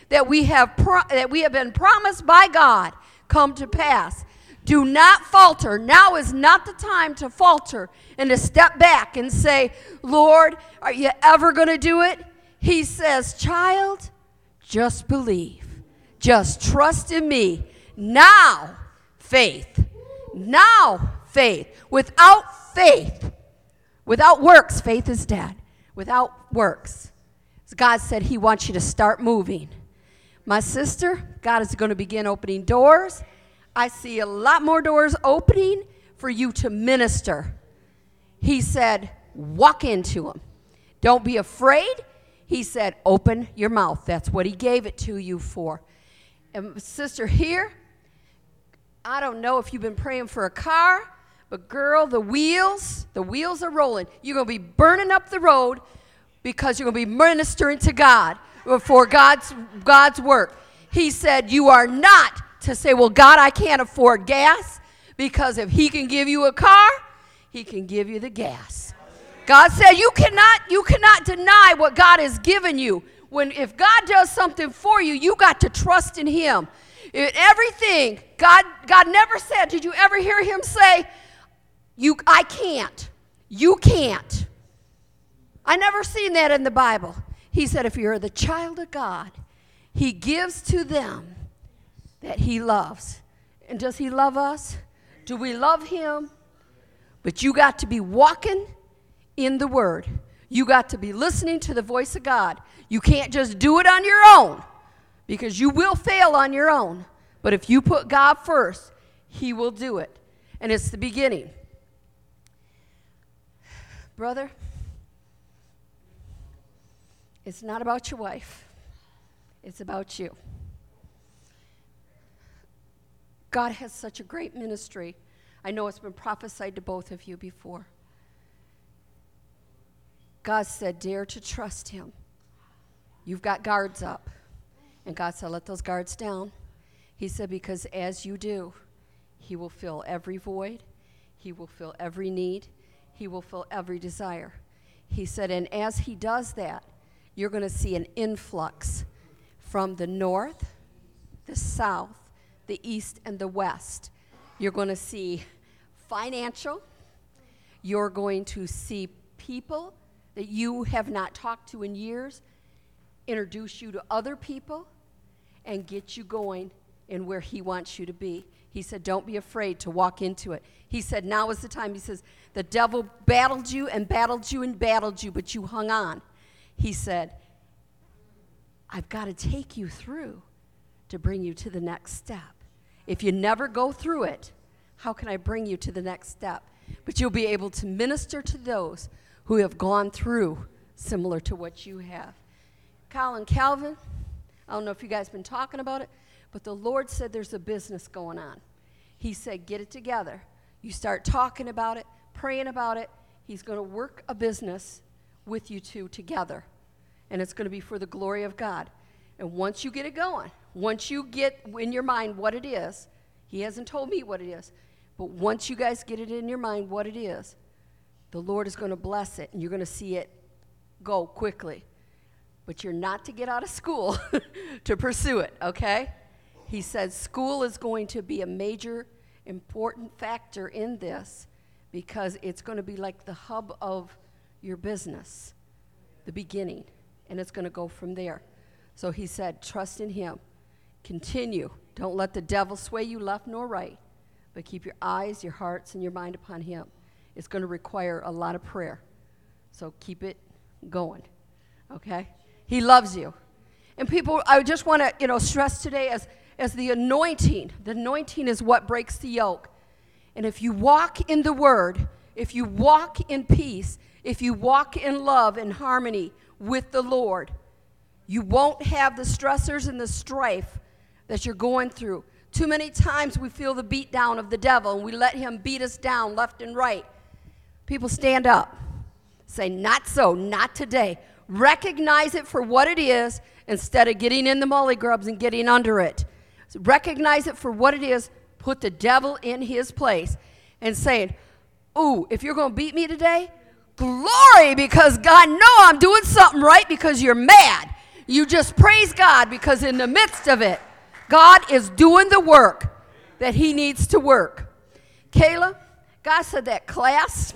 that we have pro- that we have been promised by God come to pass. Do not falter. Now is not the time to falter and to step back and say, Lord, are you ever going to do it? He says, child, just believe. Just trust in me. Now, faith. Now, faith. Without faith, without works, faith is dead. Without works. God said he wants you to start moving. My sister, God is going to begin opening doors. I see a lot more doors opening for you to minister. He said, walk into them. Don't be afraid. He said, open your mouth. That's what he gave it to you for. And sister here, I don't know if you've been praying for a car, but girl, the wheels, the wheels are rolling. You're going to be burning up the road because you're going to be ministering to God for God's, God's work. He said, you are not to say, well, God, I can't afford gas, because if he can give you a car, he can give you the gas. God said you cannot, you cannot deny what God has given you. When if God does something for you, you got to trust in him. It, everything, God, God never said, did you ever hear him say, you, I can't, you can't. I never seen that in the Bible. He said, if you're the child of God, he gives to them that he loves. And does he love us? Do we love him? But you got to be walking in the word. You got to be listening to the voice of God. You can't just do it on your own, because you will fail on your own. But if you put God first, he will do it. And it's the beginning. Brother, it's not about your wife. It's about you. God has such a great ministry. I know it's been prophesied to both of you before. God said, dare to trust him. You've got guards up. And God said, let those guards down. He said, because as you do, he will fill every void. He will fill every need. He will fill every desire. He said, and as he does that, you're going to see an influx from the north, the south, the east, and the west. You're going to see financial. You're going to see people that you have not talked to in years introduce you to other people and get you going in where he wants you to be. He said, don't be afraid to walk into it. He said, now is the time. He says, the devil battled you and battled you and battled you, but you hung on. He said, I've got to take you through to bring you to the next step. If you never go through it, how can I bring you to the next step? But you'll be able to minister to those who have gone through similar to what you have. Colin Calvin, I don't know if you guys have been talking about it, but the Lord said there's a business going on. He said, get it together. You start talking about it, praying about it. He's going to work a business with you two together, and it's going to be for the glory of God. And once you get it going, once you get in your mind what it is, he hasn't told me what it is, but once you guys get it in your mind what it is, the Lord is going to bless it, and you're going to see it go quickly. But you're not to get out of school to pursue it, okay? He said school is going to be a major, important factor in this, because it's going to be like the hub of your business, the beginning, and it's going to go from there. So he said, trust in him. Continue. Don't let the devil sway you left nor right, but keep your eyes, your hearts, and your mind upon him. It's going to require a lot of prayer, so keep it going, okay? He loves you. And people, I just want to, you know, stress today as, as the anointing, the anointing is what breaks the yoke. And if you walk in the word, if you walk in peace, if you walk in love and harmony with the Lord, you won't have the stressors and the strife that you're going through. Too many times we feel the beat down of the devil, and we let him beat us down left and right. People, stand up. Say, not so, not today. Recognize it for what it is instead of getting in the molly grubs and getting under it. So recognize it for what it is. Put the devil in his place and saying, ooh, if you're going to beat me today, glory, because God know I'm doing something right, because you're mad. You just praise God, because in the midst of it, God is doing the work that he needs to work. Kayla, God said that class,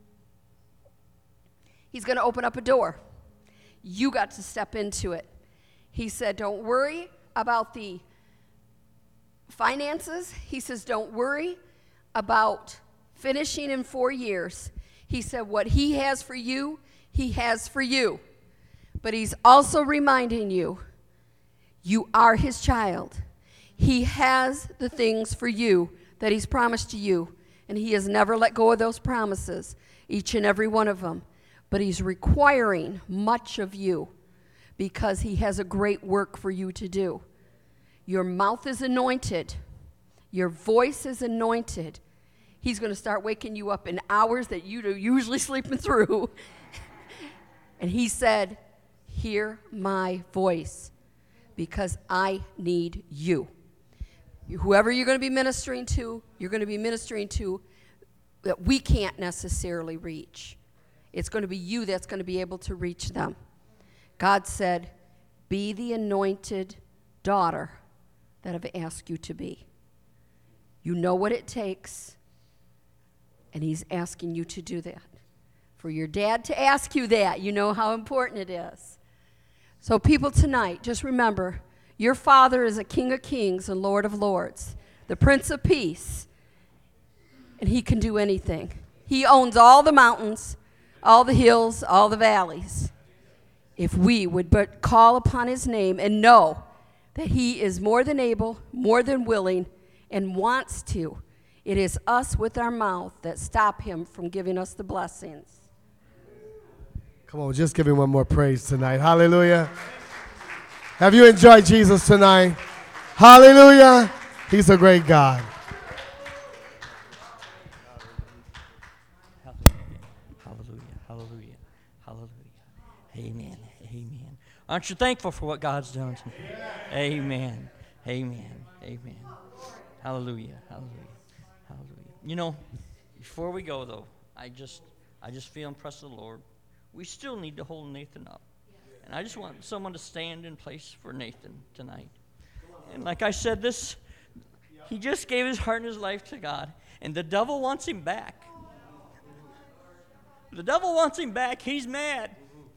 he's going to open up a door. You got to step into it. He said, don't worry about the finances. He says, don't worry about finishing in four years. He said, what he has for you, he has for you. But he's also reminding you, you are his child. He has the things for you that he's promised to you, and he has never let go of those promises, each and every one of them. But he's requiring much of you because he has a great work for you to do. Your mouth is anointed. Your voice is anointed. He's going to start waking you up in hours that you're usually sleeping through. And he said, hear my voice, because I need you. Whoever you're going to be ministering to, you're going to be ministering to that we can't necessarily reach. It's going to be you that's going to be able to reach them. God said, be the anointed daughter that I've asked you to be. You know what it takes, and he's asking you to do that. For your dad to ask you that, you know how important it is. So people tonight, just remember, your Father is a King of Kings and Lord of Lords, the Prince of Peace, and he can do anything. He owns all the mountains, all the hills, all the valleys. If we would but call upon his name and know that he is more than able, more than willing, and wants to, it is us with our mouth that stop him from giving us the blessings. Come on, just give him one more praise tonight. Hallelujah. Have you enjoyed Jesus tonight? Hallelujah. He's a great God. Hallelujah. Hallelujah. Hallelujah. Amen. Amen. Aren't you thankful for what God's done tonight? Amen. Amen. Amen. Hallelujah. Hallelujah. Hallelujah. You know, before we go though, I just I just feel impressed with the Lord. We still need to hold Nathan up. And I just want someone to stand in place for Nathan tonight. And like I said, this, he just gave his heart and his life to God. And the devil wants him back. The devil wants him back. He's mad.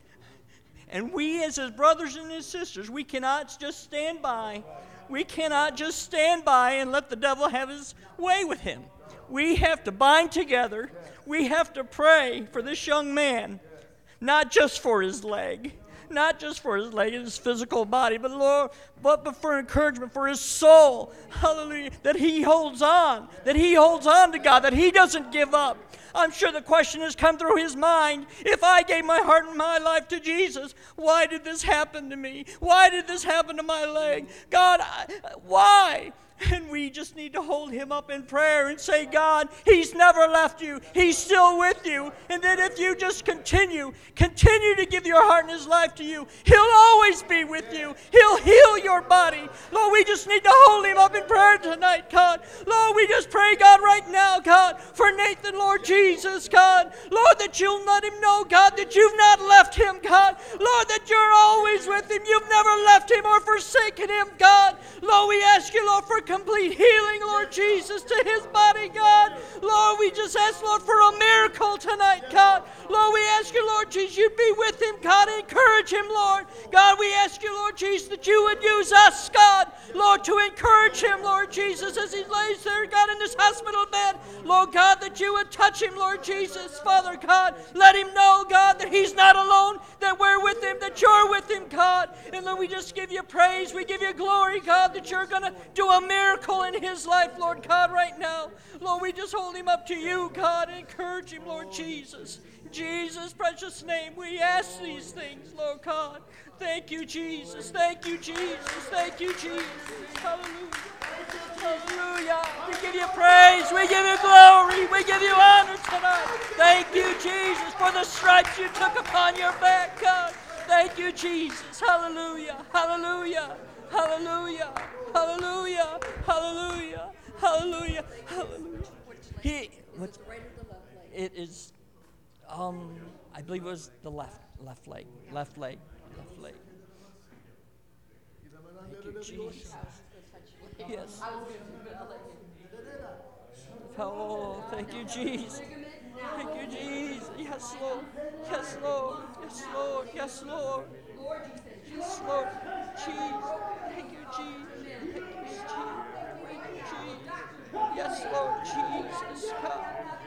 And we as his brothers and his sisters, we cannot just stand by. We cannot just stand by and let the devil have his way with him. We have to bind together. We have to pray for this young man. Not just for his leg, not just for his leg and his physical body, but Lord, but, but for encouragement for his soul. Hallelujah. That he holds on, that he holds on to God, that he doesn't give up. I'm sure the question has come through his mind, if I gave my heart and my life to Jesus, why did this happen to me? Why did this happen to my leg? God, I, why? And we just need to hold him up in prayer and say, God, he's never left you. He's still with you. And then if you just continue, continue to give your heart and his life to you, he'll always be with you. He'll heal your body. Lord, we just need to hold him up in prayer tonight, God. Lord, we just pray, God, right now, God, for Nathan, Lord Jesus, God. Lord, that you'll let him know, God, that you've not left him, God. Lord, that you're always with him. You've never left him or forsaken him, God. Lord, we ask you, Lord, for complete healing, Lord Jesus, to his body, God. Lord, we just ask, Lord, for a miracle tonight, God. Lord, we ask you, Lord Jesus, you'd be with him, God. Encourage him, Lord. God, we ask you, Lord Jesus, that you would use us, God, Lord, to encourage him, Lord Jesus, as he lays there, God, in this hospital bed. Lord God, that you would touch him, Lord Jesus, Father God. Let him know, God, that he's not alone, that we're with him, that you're with him, God. And Lord, we just give you praise. We give you glory, God, that you're going to do a miracle in his life, Lord God, right now. Lord, we just hold him up to you, God, and encourage him, Lord Jesus. In Jesus' precious name, we ask these things, Lord God. Thank you, Jesus. Thank you, Jesus. Thank you, Jesus. Hallelujah. Hallelujah. We give you praise. We give you glory. We give you honor tonight. Thank you, Jesus, for the stripes you took upon your back, God. Thank you, Jesus. Hallelujah. Hallelujah. Hallelujah. Hallelujah. Hallelujah. Hallelujah. Hallelujah. He, what's, it is, um, I believe it was the left, left leg, left leg, left leg. Jesus. Yes. Oh, thank you, Jesus. Thank you, Jesus. Yes, Lord. Yes, Lord. Yes, Lord. Yes, Lord. Yes, Lord. Jesus. Thank you, Jesus. Thank you, Jesus. Thank you, Jesus. Yes, Lord Jesus. God.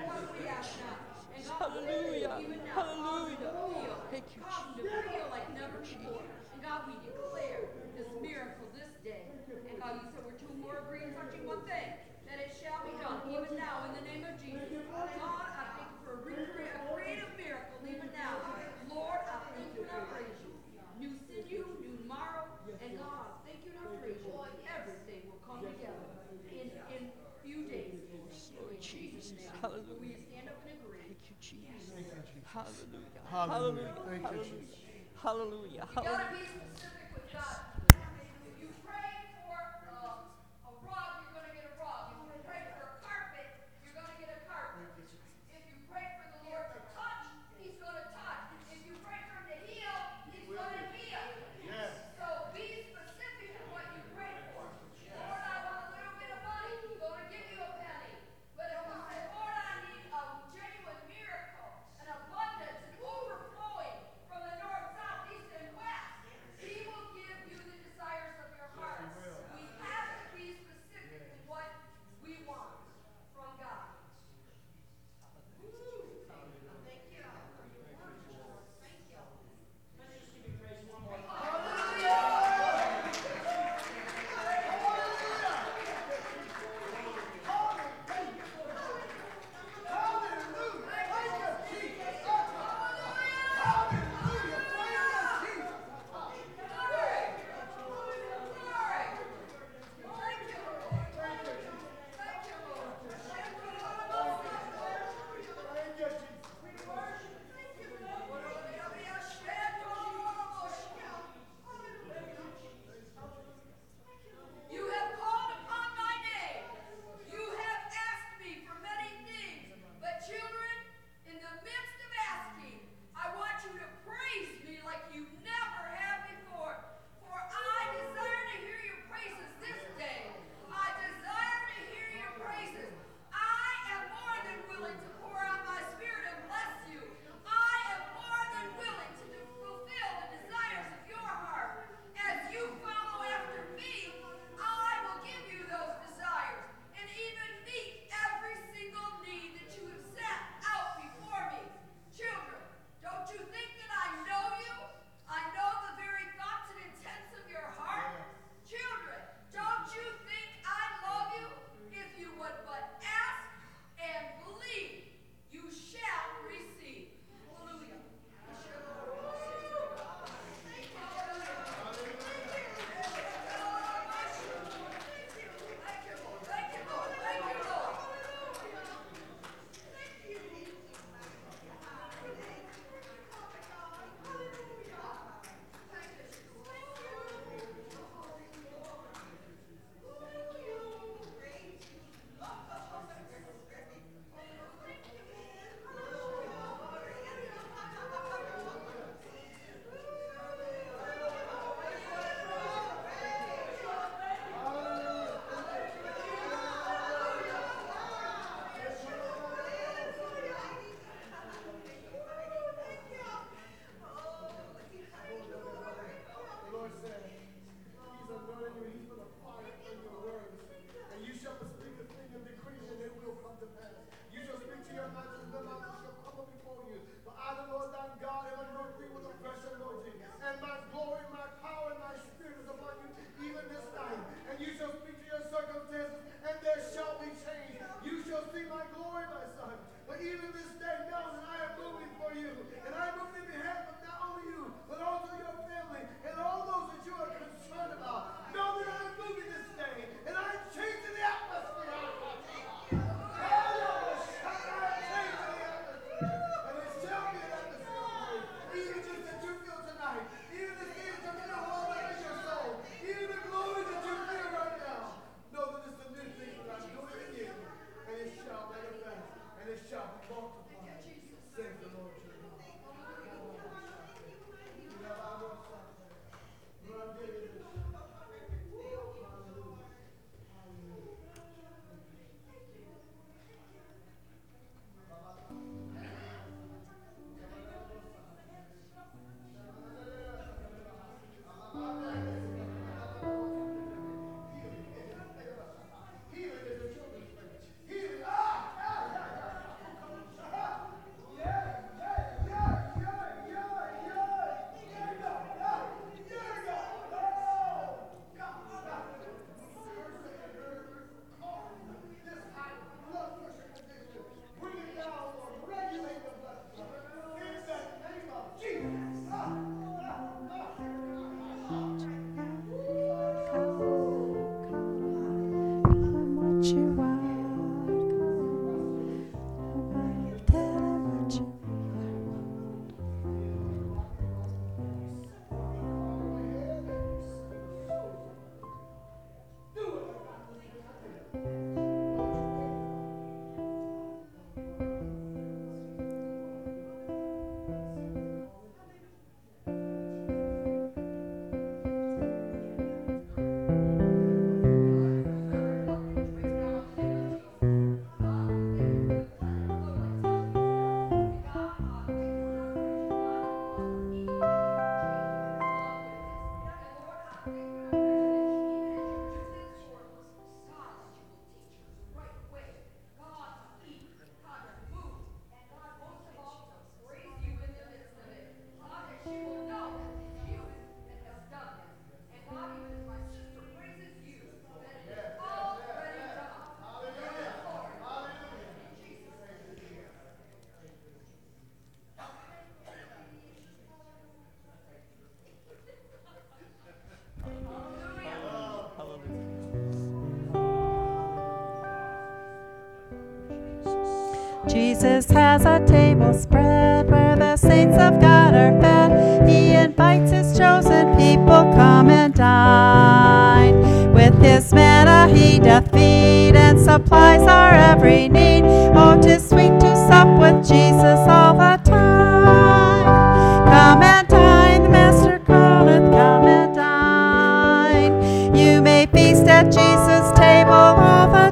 Hallelujah. Hallelujah. Thank you, Jesus. Like never before. And God, we declare this miracle this day. And God, you said we're two more agreeing touching one thing, that it shall be done, even now, in the name of Jesus. God, I thank you for a, recre- a creative miracle, even now. Lord, I thank you and I praise you. New sinew, new tomorrow, and God, I thank you and I praise you. Everything will come together in in few days. Lord Jesus. Will Hallelujah. you stand up and agree? Thank you, Jesus. Hallelujah. Hallelujah. Thank you, Hallelujah. Jesus. Hallelujah. You gotta Hallelujah. be specific with God. If you pray for uh, a rug, you're gonna get a rug. If you pray for a carpet, you're gonna get a carpet. If you pray for the Lord to touch, He's gonna touch. If you pray for Him to heal, He's gonna heal. So be specific in what you pray for. Lord, I want a little bit of money. He's gonna give you a penny. But if you say, Lord, I need a genuine miracle, an abundance, an overflowing from the north, south, east, and west, He will give you the Jesus has a table spread where the saints of God are fed. He invites his chosen people, come and dine. With his manna he doth feed and supplies our every need. Oh, 'tis sweet to sup with Jesus all the time. Come and dine, the Master calleth, come and dine. You may feast at Jesus' table all the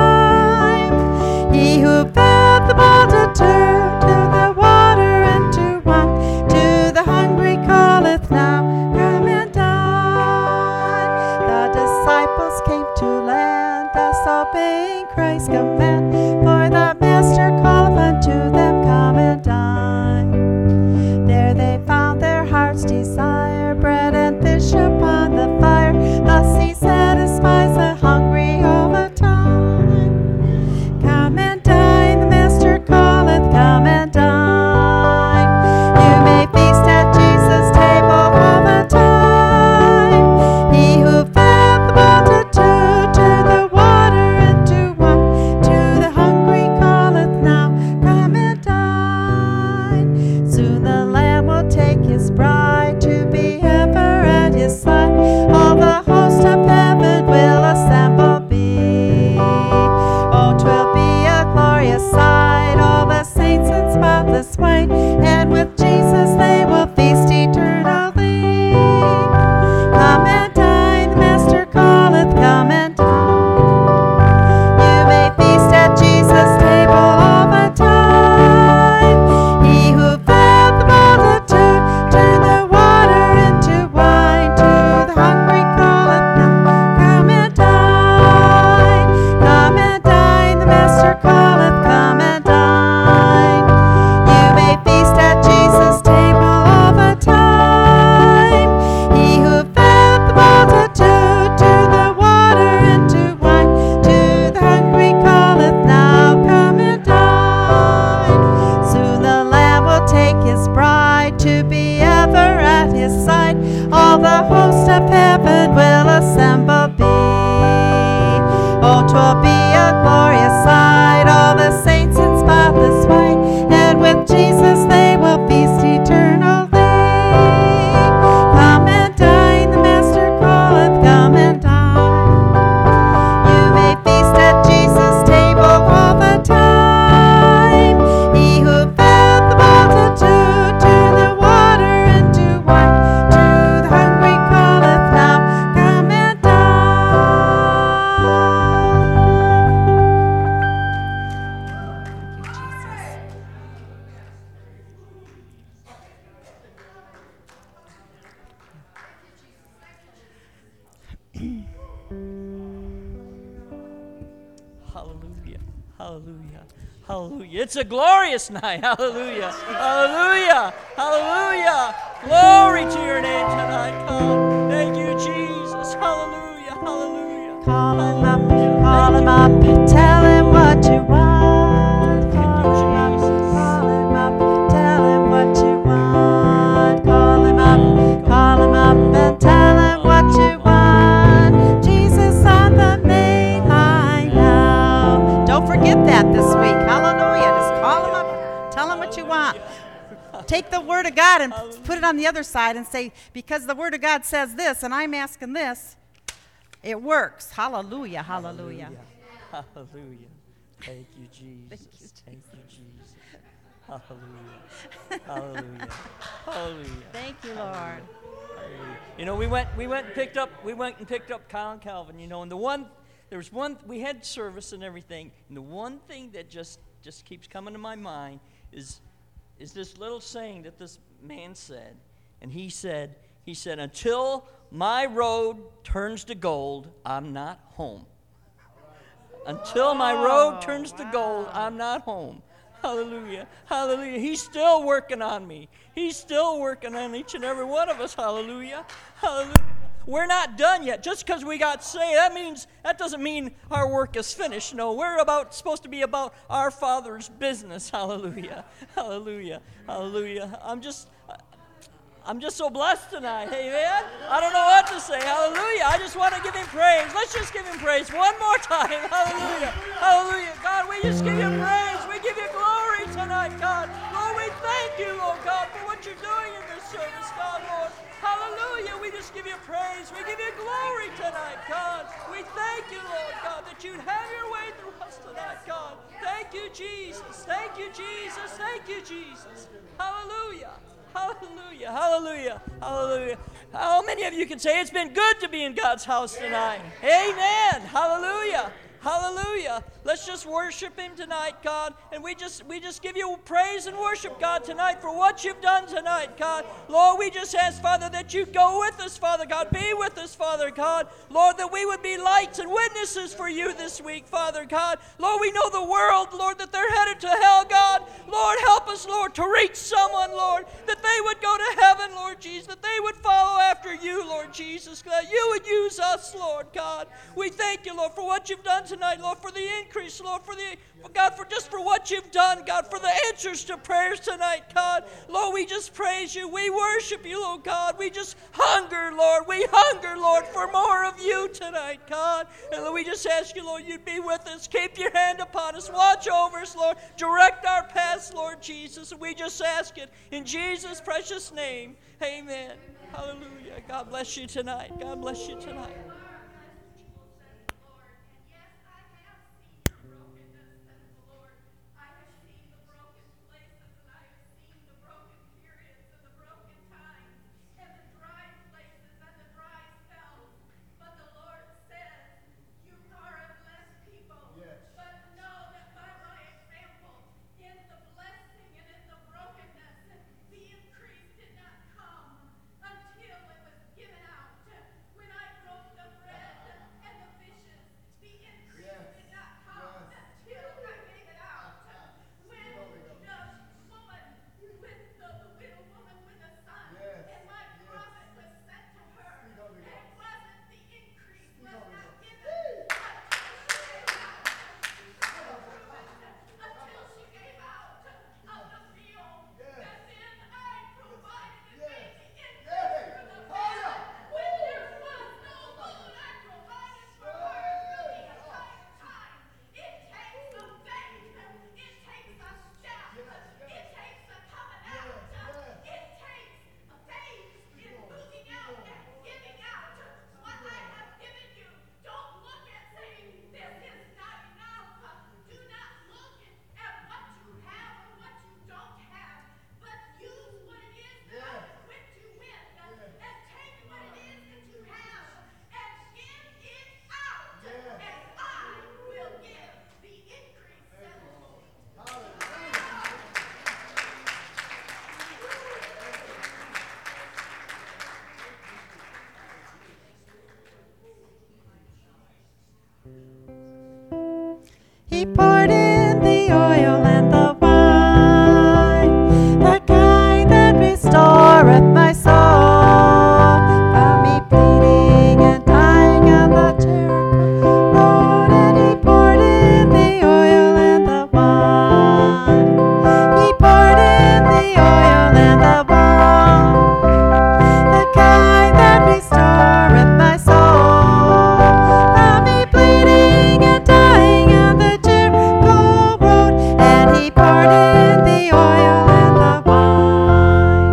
time. He who fed the multitude to the water and to wine, to the hungry calleth now, come and dine. The disciples came to land, thus obeying Christ's command, for the Master calleth unto them, come and dine. There they found their heart's desire, bread and fish upon the fire, thus he satisfies the hungry all the time. Come and dine, the Master calleth, come and dine. You may feast at Jesus' table all the time. He who fed the multitude to the water and to wine, to the hungry calleth now, come and dine. Soon the Lamb will take his bride to be ever at his side. All the host of heaven will assemble be. Oh, 'twill be a glorious sight, all the saints in spotless white, and with Jesus they will feast eternally. Come and dine, the Master calleth, come and dine. You may feast at Jesus' table all the time. He who fed the multitude to the water and to wine, to the hungry calleth now, come and dine. Come and dine, the Master calleth, come and dine. You may feast at Jesus' table all the time. He who fed the multitude to the water and to wine, to the hungry calleth now, come and dine. Soon the Lamb will take his bride to be ever at his side. All the host of heaven will assemble be. Oh, 'twill be a glorious sight, all the saints in spotless white, and with Jesus they will feast eternally. Come and dine, the Master calleth, come and dine. You may feast at Jesus' table all the time. He who fed the multitude to the water and to wine, to the hungry calleth now, come and Hallelujah. Hallelujah. Hallelujah. It's a glorious night. Hallelujah. Hallelujah. Hallelujah. Glory to your name tonight, God. Thank you, Jesus. Hallelujah. Hallelujah. Call him up, call him up, tell him what you want. Call him up, call him up, tell him what you want. Call him up, call him up, and tell him what you want. Jesus on the main line now. Don't forget that this week. Hallelujah. Just call him up, tell him what you want. Take the Word of God and put it on the other side and say, because the Word of God says this, and I'm asking this, it works. Hallelujah, hallelujah. Hallelujah. Thank you, Jesus. Thank you, Jesus. Hallelujah. Hallelujah. Hallelujah. Thank you, Lord. Hallelujah. You know, we went we went and picked up we went and picked up Kyle and Calvin, you know, and the one there was one we had service and everything, and the one thing that just just keeps coming to my mind is is this little saying that this man said. And he said, he said, until my road turns to gold, I'm not home. Until my road turns to gold, I'm not home. Hallelujah. Hallelujah. He's still working on me. He's still working on each and every one of us. Hallelujah. Hallelujah. We're not done yet. Just because we got saved, that means that doesn't mean our work is finished. No, we're about supposed to be about our Father's business. Hallelujah. Hallelujah. Hallelujah. I'm just I'm just so blessed tonight. Hey, man. I don't know what to say. Hallelujah. I just want to give him praise. Let's just give him praise one more time. Hallelujah. Hallelujah. God, we just give you praise. We give you glory. thank you, Lord God, for what you're doing in this service, God, Lord. Hallelujah. We just give you praise. We give you glory tonight, God. We thank you, Lord God, that you'd have your way through us tonight, God. Thank you, Jesus. Thank you, Jesus. Thank you, Jesus. Hallelujah. Hallelujah. Hallelujah. Hallelujah. How many of you can say it's been good to be in God's house tonight? Amen. Hallelujah. Hallelujah. Let's just worship him tonight, God. And we just we just give you praise and worship, God, tonight for what you've done tonight, God. Lord, we just ask, Father, that you go with us, Father God. Be with us, Father God. Lord, that we would be lights and witnesses for you this week, Father God. Lord, we know the world, Lord, that they're headed to hell, God. Lord, help us, Lord, to reach someone, Lord, that they would go to heaven, Lord Jesus, that they would follow after you, Lord Jesus, that you would use us, Lord God. We thank you, Lord, for what you've done tonight, Lord, for the increase, Lord, for the, for God, for just for what you've done, God, for the answers to prayers tonight, God. Lord, we just praise you. We worship you, Lord God. We just hunger, Lord. We hunger, Lord, for more of you tonight, God. And Lord, we just ask you, Lord, you'd be with us. Keep your hand upon us. Watch over us, Lord. Direct our paths, Lord Jesus. And we just ask it in Jesus' precious name. Amen. Hallelujah. God bless you tonight. God bless you tonight. He poured in the oil and the wine, the kind that restoreth my soul. Found me bleeding and dying on the Jericho road, and he poured in the oil and the wine. He poured in the oil and the wine, the kind that restoreth my soul. Found me bleeding and dying on the Jericho road, and he poured in the oil and the wine.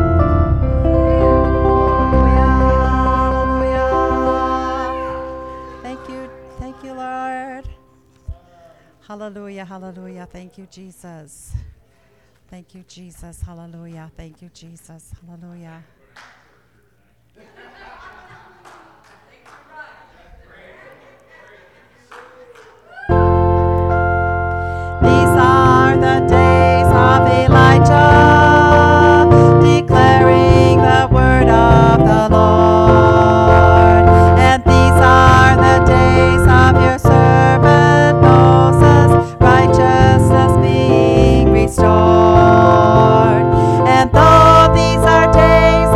Hallelujah. Thank you, thank you, Lord. Hallelujah, hallelujah. Thank you, Jesus. Thank you, Jesus. Hallelujah. Thank you, Jesus. Hallelujah. These are the days of Elijah, declaring the word of the Lord. And these are the days of your servant Moses, righteousness being restored. And though these are days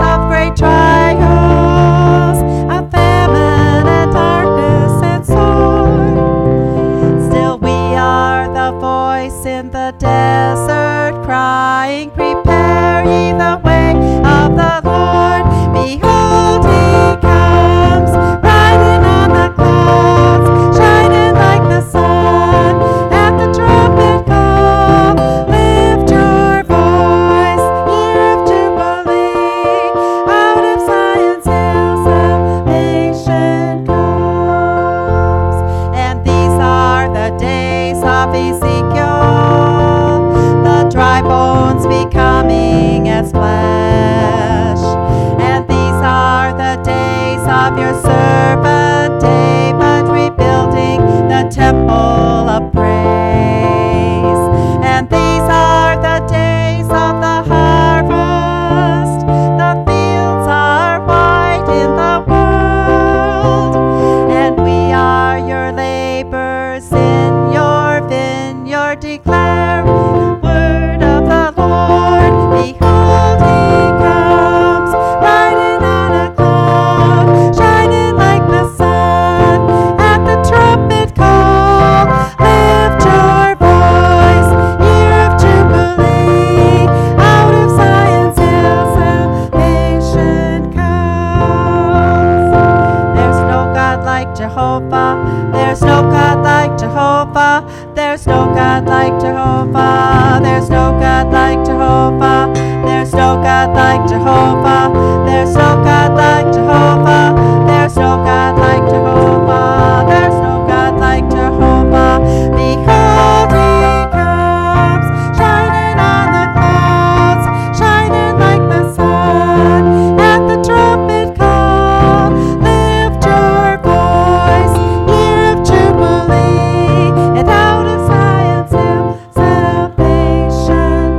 of Ezekiel, the dry bones becoming as flesh. And these are the days of your servant David, rebuilding the temple of praise. And these are the days of the harvest, the fields are white in the world, and we are your laborers in your vineyard, declare the word of the Lord. Behold, he comes, riding on a cloud, shining like the sun. At the trumpet call, lift your voice, year of jubilee. Out of Zion's hill, salvation comes. There's no God like Jehovah. There's no God like Jehovah. There's no God like Jehovah. There's no God like Jehovah. There's no God like Jehovah. There's no God like Jehovah. There's no God like Jehovah. There's no God like Jehovah. Behold, he comes, shining on the clouds, shining like the sun. At the trumpet call, lift your voice, year of jubilee, and out of Zion's hill, salvation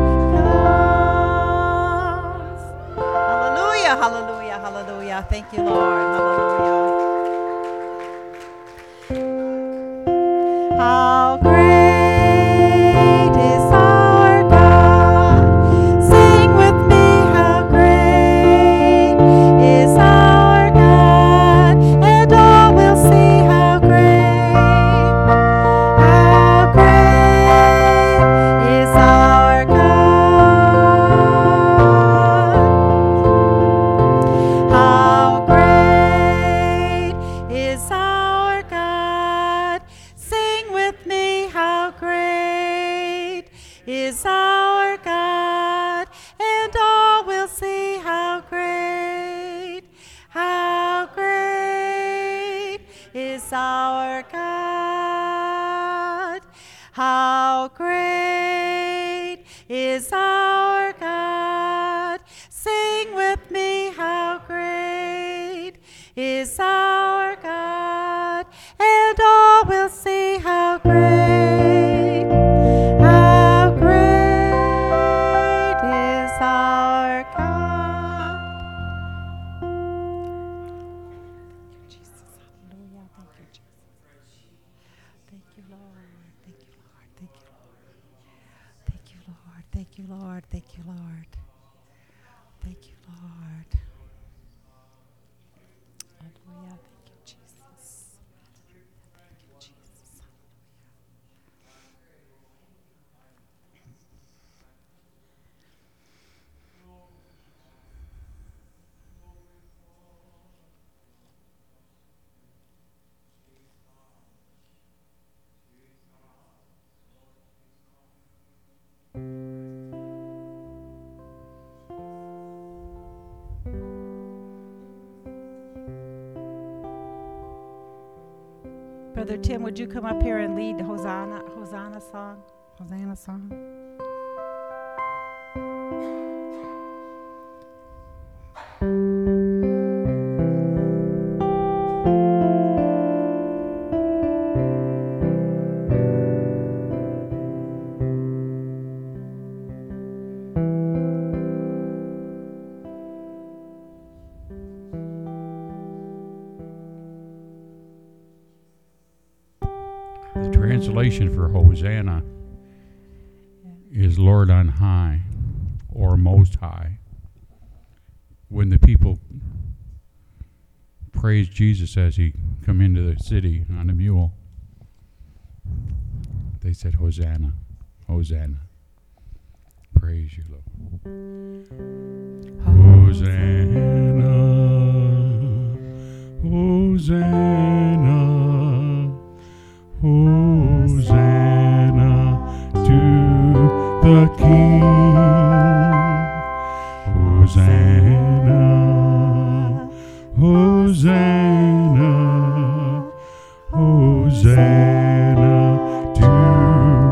comes. Hallelujah, hallelujah, hallelujah. Thank you, Lord. Hallelujah. How great is our God? Sing with me, how great is our God, and all will see how great, how great is our God. How great is our God? Sing with me, how great is our God, and all will see how great, how great is our God. How great is our God? Sing with me, how great is our God, and all will see how great, how great is our God. Jesus, hallelujah. Thank you, Jesus. Thank you, Lord. Thank you, Lord. Thank you, Lord. Thank you, Lord. Thank you, Lord. Thank you, Lord. Thank you, Lord. Hallelujah. Thank you, Jesus. Thank you, Jesus. Brother Tim, would you come up here and lead the Hosanna, Hosanna song? Hosanna song. The translation for Hosanna is Lord on high or Most High. When the people praised Jesus as he come into the city on a mule, they said, Hosanna, Hosanna. Praise you, Lord. Hosanna, Hosanna, Hosanna to the King. Hosanna, Hosanna, Hosanna to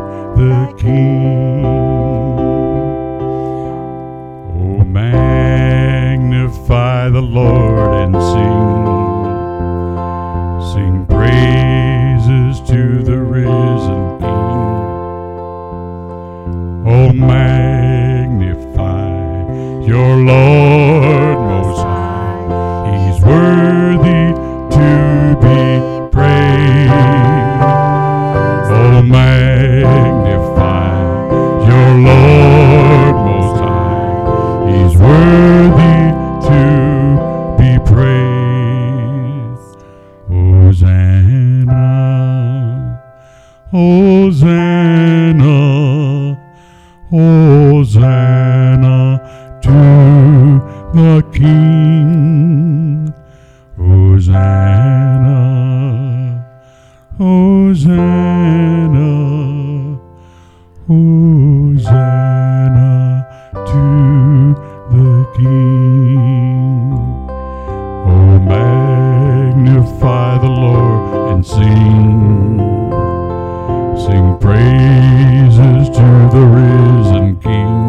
Hosanna, Hosanna, Hosanna to the King. Hosanna, Hosanna, Hosanna to the King. Oh, magnify the Lord and sing. Sing praises to the risen King.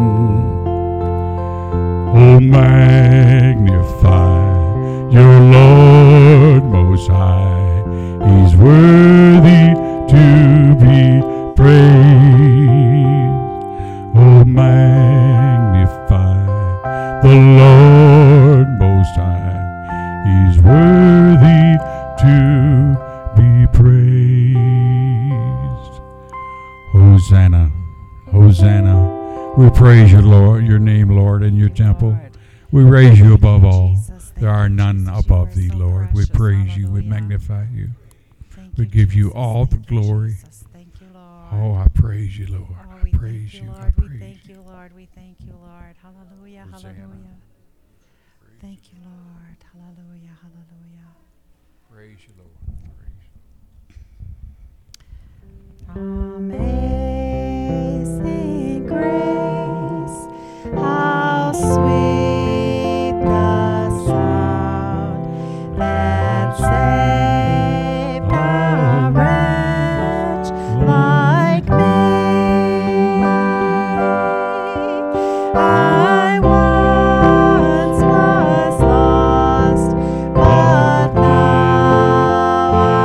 Oh, magnify your Lord Most High. He's worthy to be praised. Oh, magnify the Lord Most High. He's worthy to be praised. Hosanna, Hosanna. We praise you, Lord, your name, Lord, in your temple. We raise you above all. There are none above thee, Lord. We praise you. We magnify you. We give you all the glory. Oh, I praise you, Lord. I praise you. I praise you. We thank you, Lord. We thank you, Lord. Hallelujah, hallelujah. Thank you, Lord. Hallelujah, hallelujah. Praise you, Lord. Amazing grace, how sweet the sound that saved a wretch like me. I once was lost, but now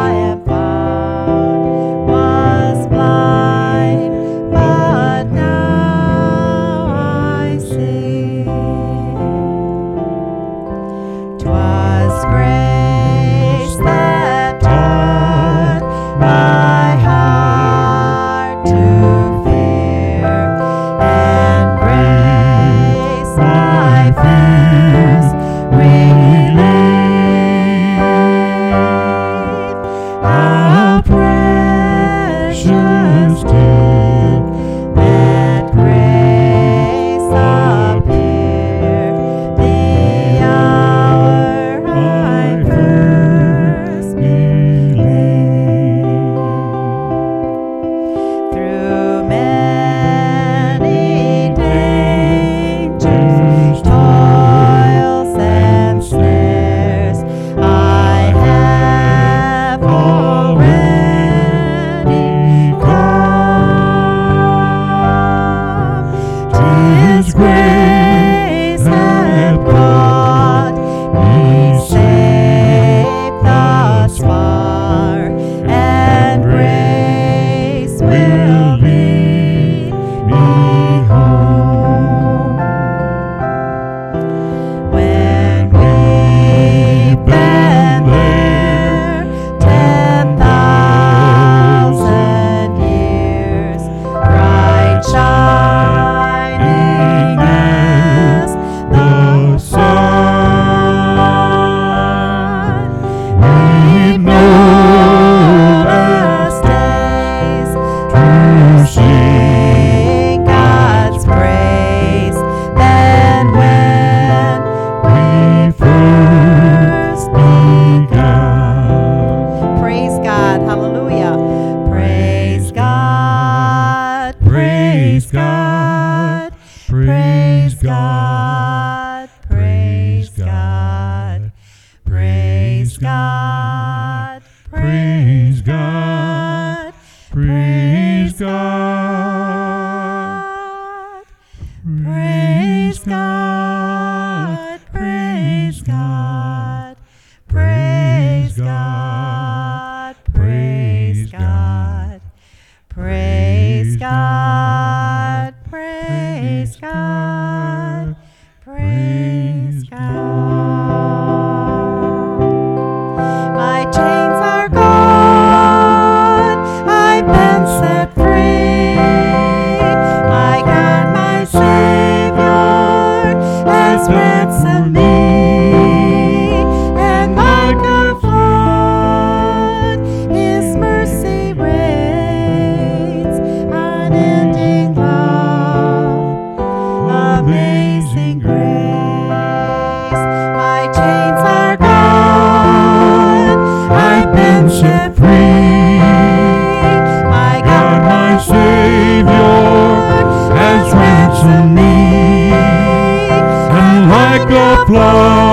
flow.